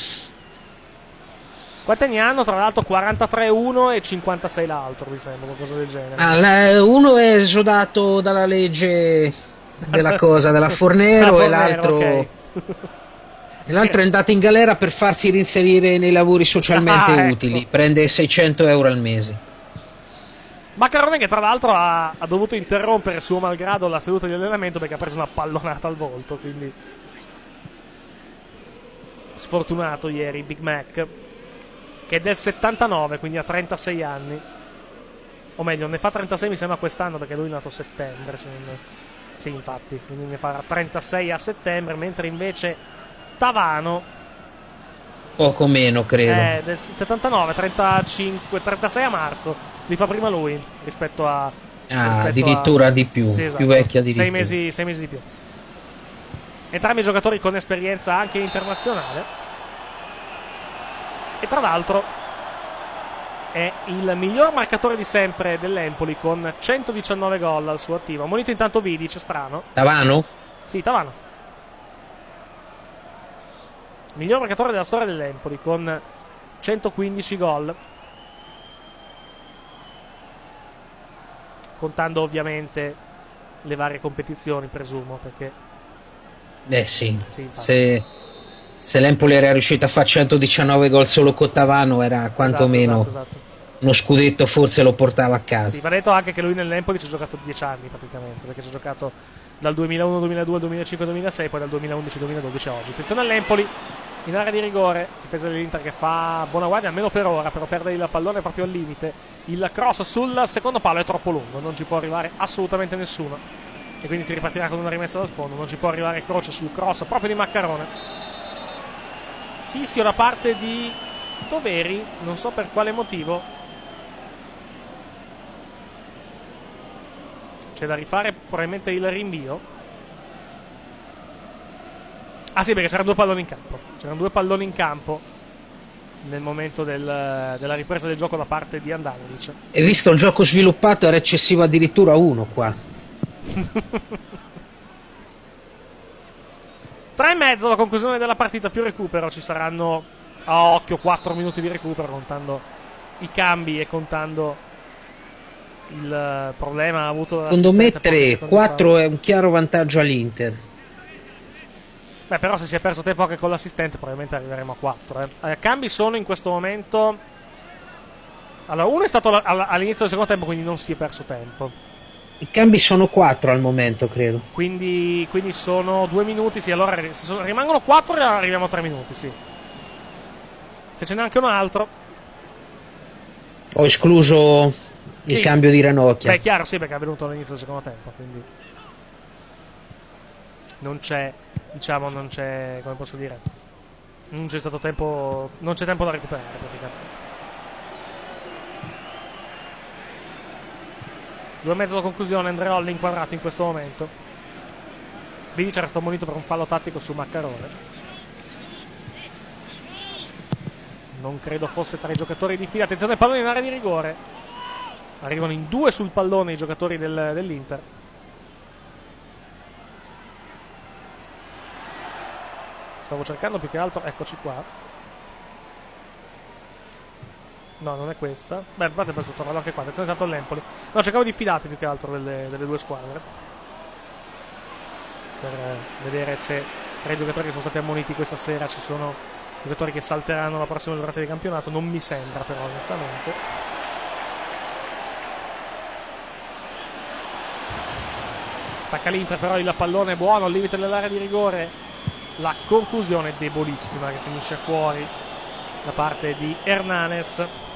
Quanti anni hanno? Tra l'altro quarantatré uno e cinquantasei l'altro, mi sembra, qualcosa del genere.
Ah, la, uno è esodato dalla legge della cosa, della Fornero,
Fornero
e l'altro
okay.
e l'altro è andato in galera per farsi reinserire nei lavori socialmente
ah, ecco.
utili. Prende seicento euro al mese.
Maccarone che tra l'altro ha, ha dovuto interrompere suo malgrado la seduta di allenamento perché ha preso una pallonata al volto, quindi sfortunato ieri Big Mac, che è del settantanove, quindi ha trentasei anni, o meglio ne fa trentasei mi sembra quest'anno, perché lui è nato a settembre, se non... sì infatti, quindi ne farà trentasei a settembre, mentre invece Tavano
poco meno credo
è del settantanove, trentacinque, trentasei a marzo, li fa prima lui rispetto a
ah,
rispetto
addirittura
a...
di più,
sì, esatto.
più vecchio addirittura.
sei mesi, sei mesi di più. Entrambi giocatori con esperienza anche internazionale, e tra l'altro è il miglior marcatore di sempre dell'Empoli con centodiciannove gol al suo attivo. Monito intanto Vidic, strano.
Tavano?
Sì, Tavano. Miglior marcatore della storia dell'Empoli con centoquindici gol, contando ovviamente le varie competizioni, presumo, perché
eh sì,
sì
se, se l'Empoli era riuscito a fare centodiciannove gol solo con Tavano era quantomeno esatto, esatto, esatto. uno scudetto forse lo portava a casa.
Sì, va detto anche che lui nell'Empoli ci ha giocato dieci anni praticamente, perché ci ha giocato dal duemilauno duemiladue, duemilacinque duemilasei, poi dal duemilaundici duemiladodici a oggi. Attenzione all'Empoli in area di rigore, difesa dell'Inter che fa buona guardia almeno per ora, però perde il pallone proprio al limite. Il cross sul secondo palo è troppo lungo, non ci può arrivare assolutamente nessuno, e quindi si ripartirà con una rimessa dal fondo. Non ci può arrivare Croce sul cross proprio di Maccarone. Fischio da parte di Toveri, non so per quale motivo. C'è da rifare probabilmente il rinvio. Ah sì, perché c'erano due palloni in campo. C'erano due palloni in campo nel momento del, della ripresa del gioco da parte di Andanovic.
E visto il gioco sviluppato era eccessivo addirittura uno qua.
Tre e mezzo la conclusione della partita, più recupero. Ci saranno a occhio quattro minuti di recupero, contando i cambi e contando il problema avuto da
secondo me tre, quattro è un chiaro vantaggio all'Inter.
Beh, però se si è perso tempo anche con l'assistente probabilmente arriveremo a quattro. Eh. Eh, cambi sono in questo momento. Allora, uno è stato all'inizio del secondo tempo, quindi non si è perso tempo.
I cambi sono quattro al momento, credo.
Quindi, quindi sono due minuti, sì. Allora se sono, rimangono quattro e arriviamo a tre minuti, sì. se ce n'è anche un altro.
Ho escluso il
Sì.
cambio di Ranocchia.
Beh, è chiaro, sì, perché è avvenuto all'inizio del secondo tempo, quindi non c'è, diciamo, non c'è, come posso dire, non c'è stato tempo, non c'è tempo da recuperare praticamente. Due e mezzo alla conclusione, Andreolli inquadrato in questo momento. Vidic era stato ammonito per un fallo tattico su Maccarone. Non credo fosse tra i giocatori di fila. Attenzione, pallone in area di rigore. Arrivano in due sul pallone i giocatori del, dell'Inter. Stavo cercando più che altro, eccoci qua. No, non è questa. Beh, guardate, penso trovarlo anche qua. Attenzione tanto all'Empoli. No, cercavo di fidati più che altro delle, delle due squadre. Per eh, vedere se tra i giocatori che sono stati ammoniti questa sera ci sono giocatori che salteranno la prossima giornata di campionato. Non mi sembra, però, onestamente. Attacca l'Inter, però il pallone è buono al limite dell'area di rigore. La conclusione è debolissima che finisce fuori da parte di Hernanes.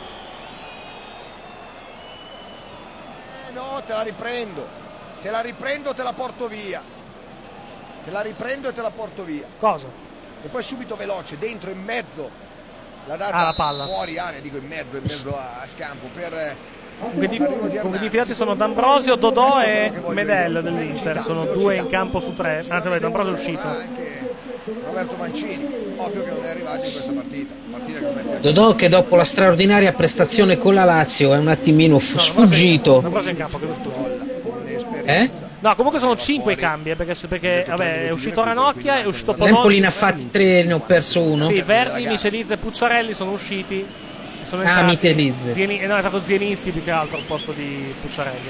Eh no, te la riprendo. Te la riprendo, te la porto via. Te la riprendo e te la porto via.
Cosa?
E poi subito veloce, dentro, in mezzo. La data
Ah, la palla.
fuori area, dico in mezzo, in mezzo a, a scampo per eh,
Comunque di,
l'arrivo di
comunque di
Hernanes.
fidati sono D'Ambrosio, Dodò e Medel dell'Inter. Sono due in campo su tre. Anzi, vabbè, D'Ambrosio è uscito.
Anche Roberto Mancini, ovvio che non è arrivato in questa partita. partita che non è
Dodò che dopo la straordinaria prestazione con la Lazio è un attimino f- sfuggito.
D'Ambrosio è in campo, chiedo scusa.
Eh?
No, comunque sono cinque i cambi, eh, perché, perché vabbè, è uscito Ranocchia, è uscito
L'Empoli
Podolski.
ne ha fatti tre, ne ho perso uno.
Sì, Verdi, Michelizze e Pucciarelli sono usciti. Sono
Ah,
entrati
Michelizze.
Zieni- eh, no, è stato Zielinski più che altro al posto di Pucciarelli.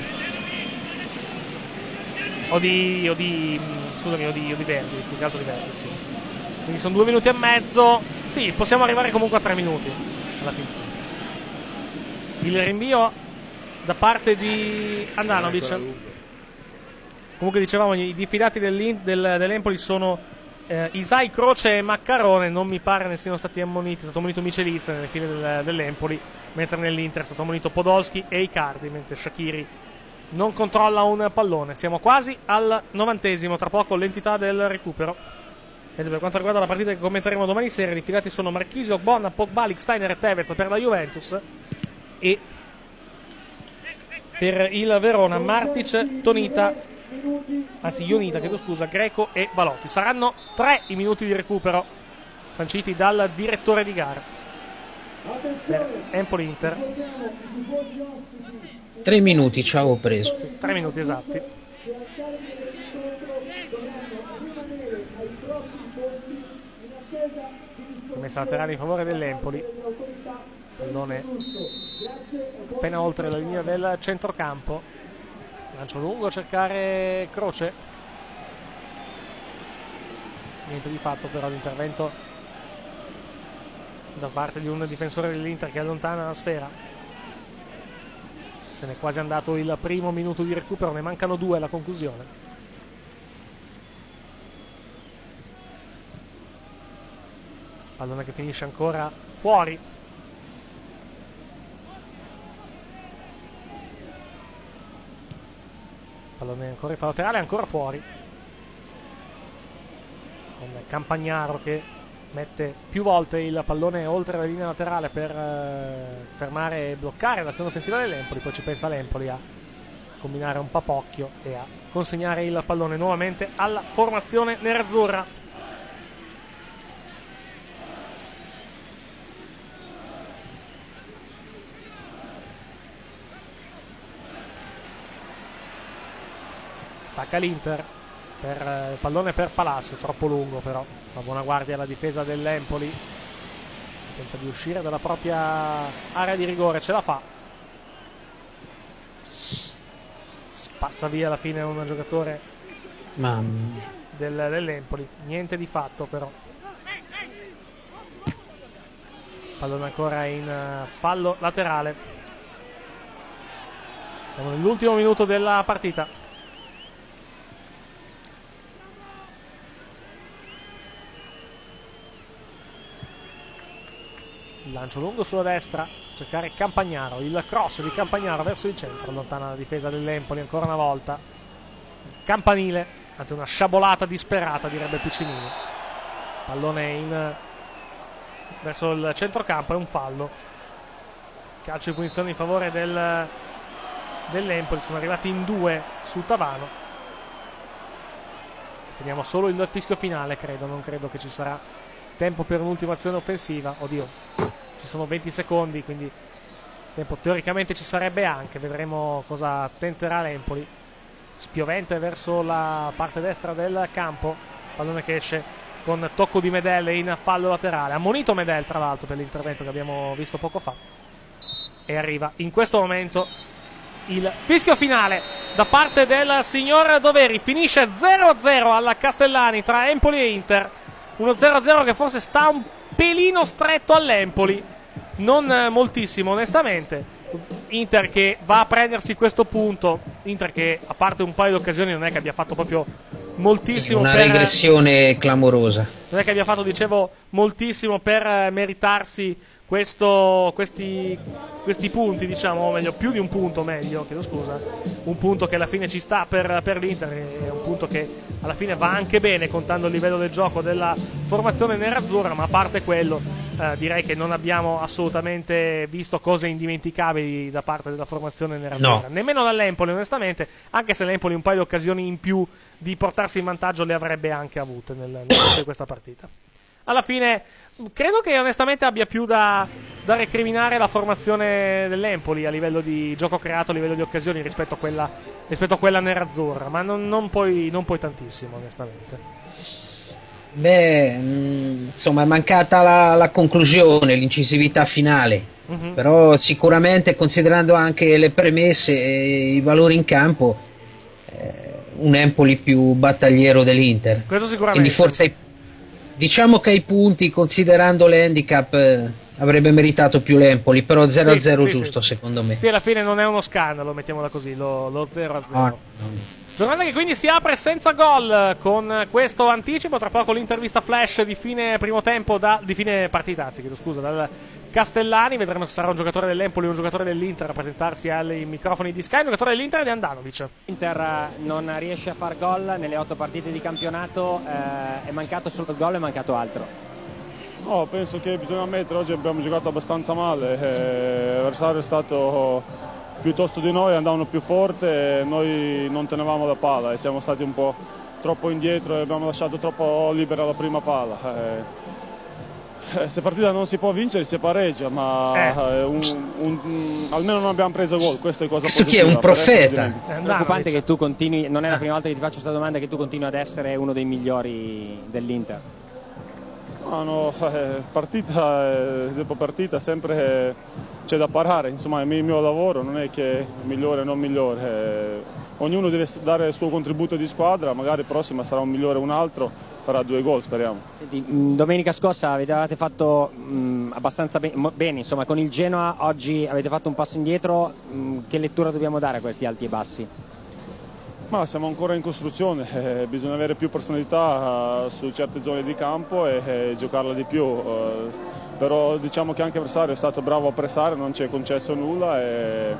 O di, o di mh, scusami, o di, o di Verdi, più che altro di Verdi, sì. Quindi sono due minuti e mezzo. Sì, possiamo arrivare comunque a tre minuti alla fin fine. Il rinvio da parte di Andanovic. Comunque dicevamo, i diffidati dell'In- del, dell'Empoli sono eh, Isai, Croce e Maccarone. Non mi pare ne siano stati ammoniti. È stato ammonito Michelizze nelle file del, dell'Empoli, mentre nell'Inter è stato ammonito Podolski e Icardi, mentre Shaqiri non controlla un pallone. Siamo quasi al novantesimo, tra poco l'entità del recupero. Mentre per quanto riguarda la partita che commenteremo domani sera, i diffidati sono Marchisio, Bona, Pogba, Steiner e Tevez per la Juventus, e per il Verona Martic, Tonita, anzi Ionita, chiedo scusa, Greco e Valotti. Saranno tre i minuti di recupero sanciti dal direttore di gara per Empoli-Inter.
Tre minuti ci avevo preso.
Sì, tre minuti esatti. Commessa laterale in favore dell'Empoli. Pallone appena oltre la linea del centrocampo. Lancio lungo a cercare Croce. Niente di fatto però l'intervento da parte di un difensore dell'Inter che allontana la sfera. Se n'è quasi andato il primo minuto di recupero, ne mancano due alla conclusione. Pallone che finisce ancora fuori. Pallone ancora in fallo laterale, ancora fuori. Con Campagnaro che mette più volte il pallone oltre la linea laterale per eh, fermare e bloccare l'azione offensiva dell'Empoli. Poi ci pensa l'Empoli a combinare un papocchio e a consegnare il pallone nuovamente alla formazione nerazzurra. Attacca l'Inter, per, eh, il pallone per Palacio, troppo lungo però, una buona guardia alla difesa dell'Empoli, tenta di uscire dalla propria area di rigore, ce la fa, spazza via alla fine un giocatore
Mamma.
del, dell'Empoli, niente di fatto però. Pallone ancora in uh, fallo laterale, siamo nell'ultimo minuto della partita. il lancio lungo sulla destra, cercare Campagnaro, il cross di Campagnaro verso il centro, allontana la difesa dell'Empoli ancora una volta. Campanile, anzi una sciabolata disperata direbbe Piccinini. Pallone in verso il centrocampo, è un fallo. Calcio di punizione in favore del, dell'Empoli, sono arrivati in due su Tavano. Teniamo solo il fischio finale, credo, non credo che ci sarà tempo per un'ultima azione offensiva. Oddio, ci sono venti secondi, quindi tempo teoricamente ci sarebbe anche. Vedremo cosa tenterà l'Empoli. Spiovente verso la parte destra del campo, pallone che esce con tocco di Medel in fallo laterale. Ammonito Medel, tra l'altro, per l'intervento che abbiamo visto poco fa. E arriva in questo momento il fischio finale da parte del signor Doveri. Finisce zero a zero alla Castellani tra Empoli e Inter. Uno zero a zero che forse sta un pelino stretto all'Empoli, non moltissimo onestamente. Inter che va a prendersi questo punto, Inter che a parte un paio di occasioni non è che abbia fatto proprio moltissimo,
una
per...
regressione clamorosa,
non è che abbia fatto, dicevo, moltissimo per meritarsi questo, questi, questi punti, diciamo, o meglio, più di un punto, meglio, chiedo scusa, un punto che alla fine ci sta per, per l'Inter, è un punto che alla fine va anche bene contando il livello del gioco della formazione nerazzurra, ma a parte quello eh, direi che non abbiamo assolutamente visto cose indimenticabili da parte della formazione nerazzurra, no. Nemmeno dall'Empoli onestamente, anche se l'Empoli un paio di occasioni in più di portarsi in vantaggio le avrebbe anche avute nel, nel corso di questa partita. Alla fine credo che onestamente abbia più da, da recriminare la formazione dell'Empoli a livello di gioco creato, a livello di occasioni rispetto a quella, rispetto a quella nerazzurra, ma non, non, poi, non poi tantissimo onestamente.
Beh, mh, insomma è mancata la, la conclusione, l'incisività finale, uh-huh. Però sicuramente considerando anche le premesse e i valori in campo, eh, un Empoli più battagliero dell'Inter.
Questo sicuramente.
Quindi forse diciamo che ai punti, considerando l'handicap, eh, avrebbe meritato più l'Empoli, però zero a zero sì, sì, giusto sì. Secondo me.
Sì, alla fine non è uno scandalo, mettiamola così, lo, lo zero a zero. Ah, no. Giornata che quindi si apre senza gol con questo anticipo, tra poco l'intervista flash di fine primo tempo, da, di fine partita, anzi chiedo scusa, dal Castellani, vedremo se sarà un giocatore dell'Empoli o un giocatore dell'Inter a presentarsi ai microfoni di Sky. Un giocatore dell'Inter è di Andanovic.
L'Inter non riesce a far gol nelle otto partite di campionato, eh, è mancato solo il gol, è mancato altro.
No, penso che bisogna ammettere, oggi abbiamo giocato abbastanza male, eh, l'avversario è stato piuttosto di noi, andavano più forte e noi non tenevamo la palla e siamo stati un po' troppo indietro e abbiamo lasciato troppo libera la prima palla. Eh, se partita non si può vincere si pareggia, ma eh. un, un, un, almeno non abbiamo preso gol, questo è cosa
Questo
positiva.
Chi è un profeta?
È preoccupante che tu continui, non è la prima volta che ti faccio questa domanda, che tu continui ad essere uno dei migliori dell'Inter.
No, no, eh, partita eh, dopo partita sempre c'è da parare, insomma è il mio lavoro, non è che è migliore o non migliore, eh, ognuno deve dare il suo contributo di squadra, magari prossima sarà un migliore o un altro, farà due gol speriamo.
Senti, domenica scorsa avete fatto mh, abbastanza be bene, insomma con il Genoa oggi avete fatto un passo indietro, mh, che lettura dobbiamo dare a questi alti e bassi?
Ma siamo ancora in costruzione, eh, bisogna avere più personalità uh, su certe zone di campo e eh, giocarla di più, uh, però diciamo che anche l'avversario è stato bravo a pressare, non ci è concesso nulla e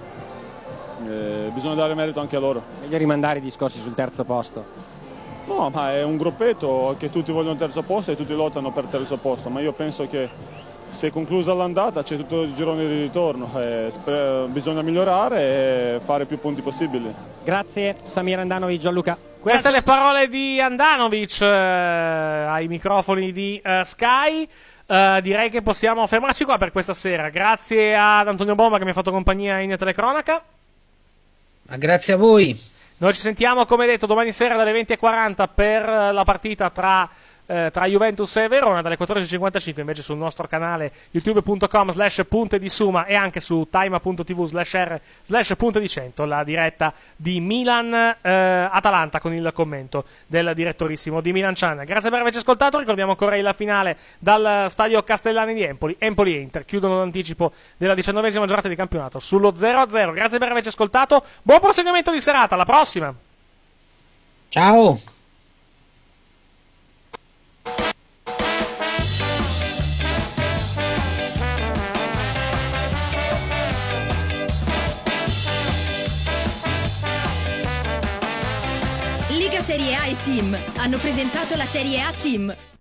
eh, bisogna dare merito anche a loro.
Meglio rimandare i discorsi sul terzo posto.
No, ma è un gruppetto che tutti vogliono il terzo posto e tutti lottano per il terzo posto, ma io penso che se è conclusa l'andata c'è tutto il girone di ritorno, eh, bisogna migliorare e fare più punti possibili.
Grazie Samir Andanovic, Gianluca.
Queste le parole di Andanovic eh, ai microfoni di uh, Sky. Uh, direi che possiamo fermarci qua per questa sera. Grazie ad Antonio Bomba che mi ha fatto compagnia in telecronaca.
Ma grazie a voi.
Noi ci sentiamo come detto domani sera dalle venti e quaranta per la partita tra Eh, tra Juventus e Verona, dalle quattordici e cinquantacinque invece sul nostro canale youtube punto com slash punte di suma e anche su time punto tv slash r slash punte di cento la diretta di Milan eh, Atalanta con il commento del direttorissimo di Milan Chan. Grazie per averci ascoltato, ricordiamo ancora la finale dal stadio Castellani di Empoli. Empoli e Inter chiudono l'anticipo della diciannovesima giornata di campionato sullo zero a zero. Grazie per averci ascoltato, buon proseguimento di serata, alla prossima.
Ciao.
Serie A e Team hanno presentato la Serie A Team.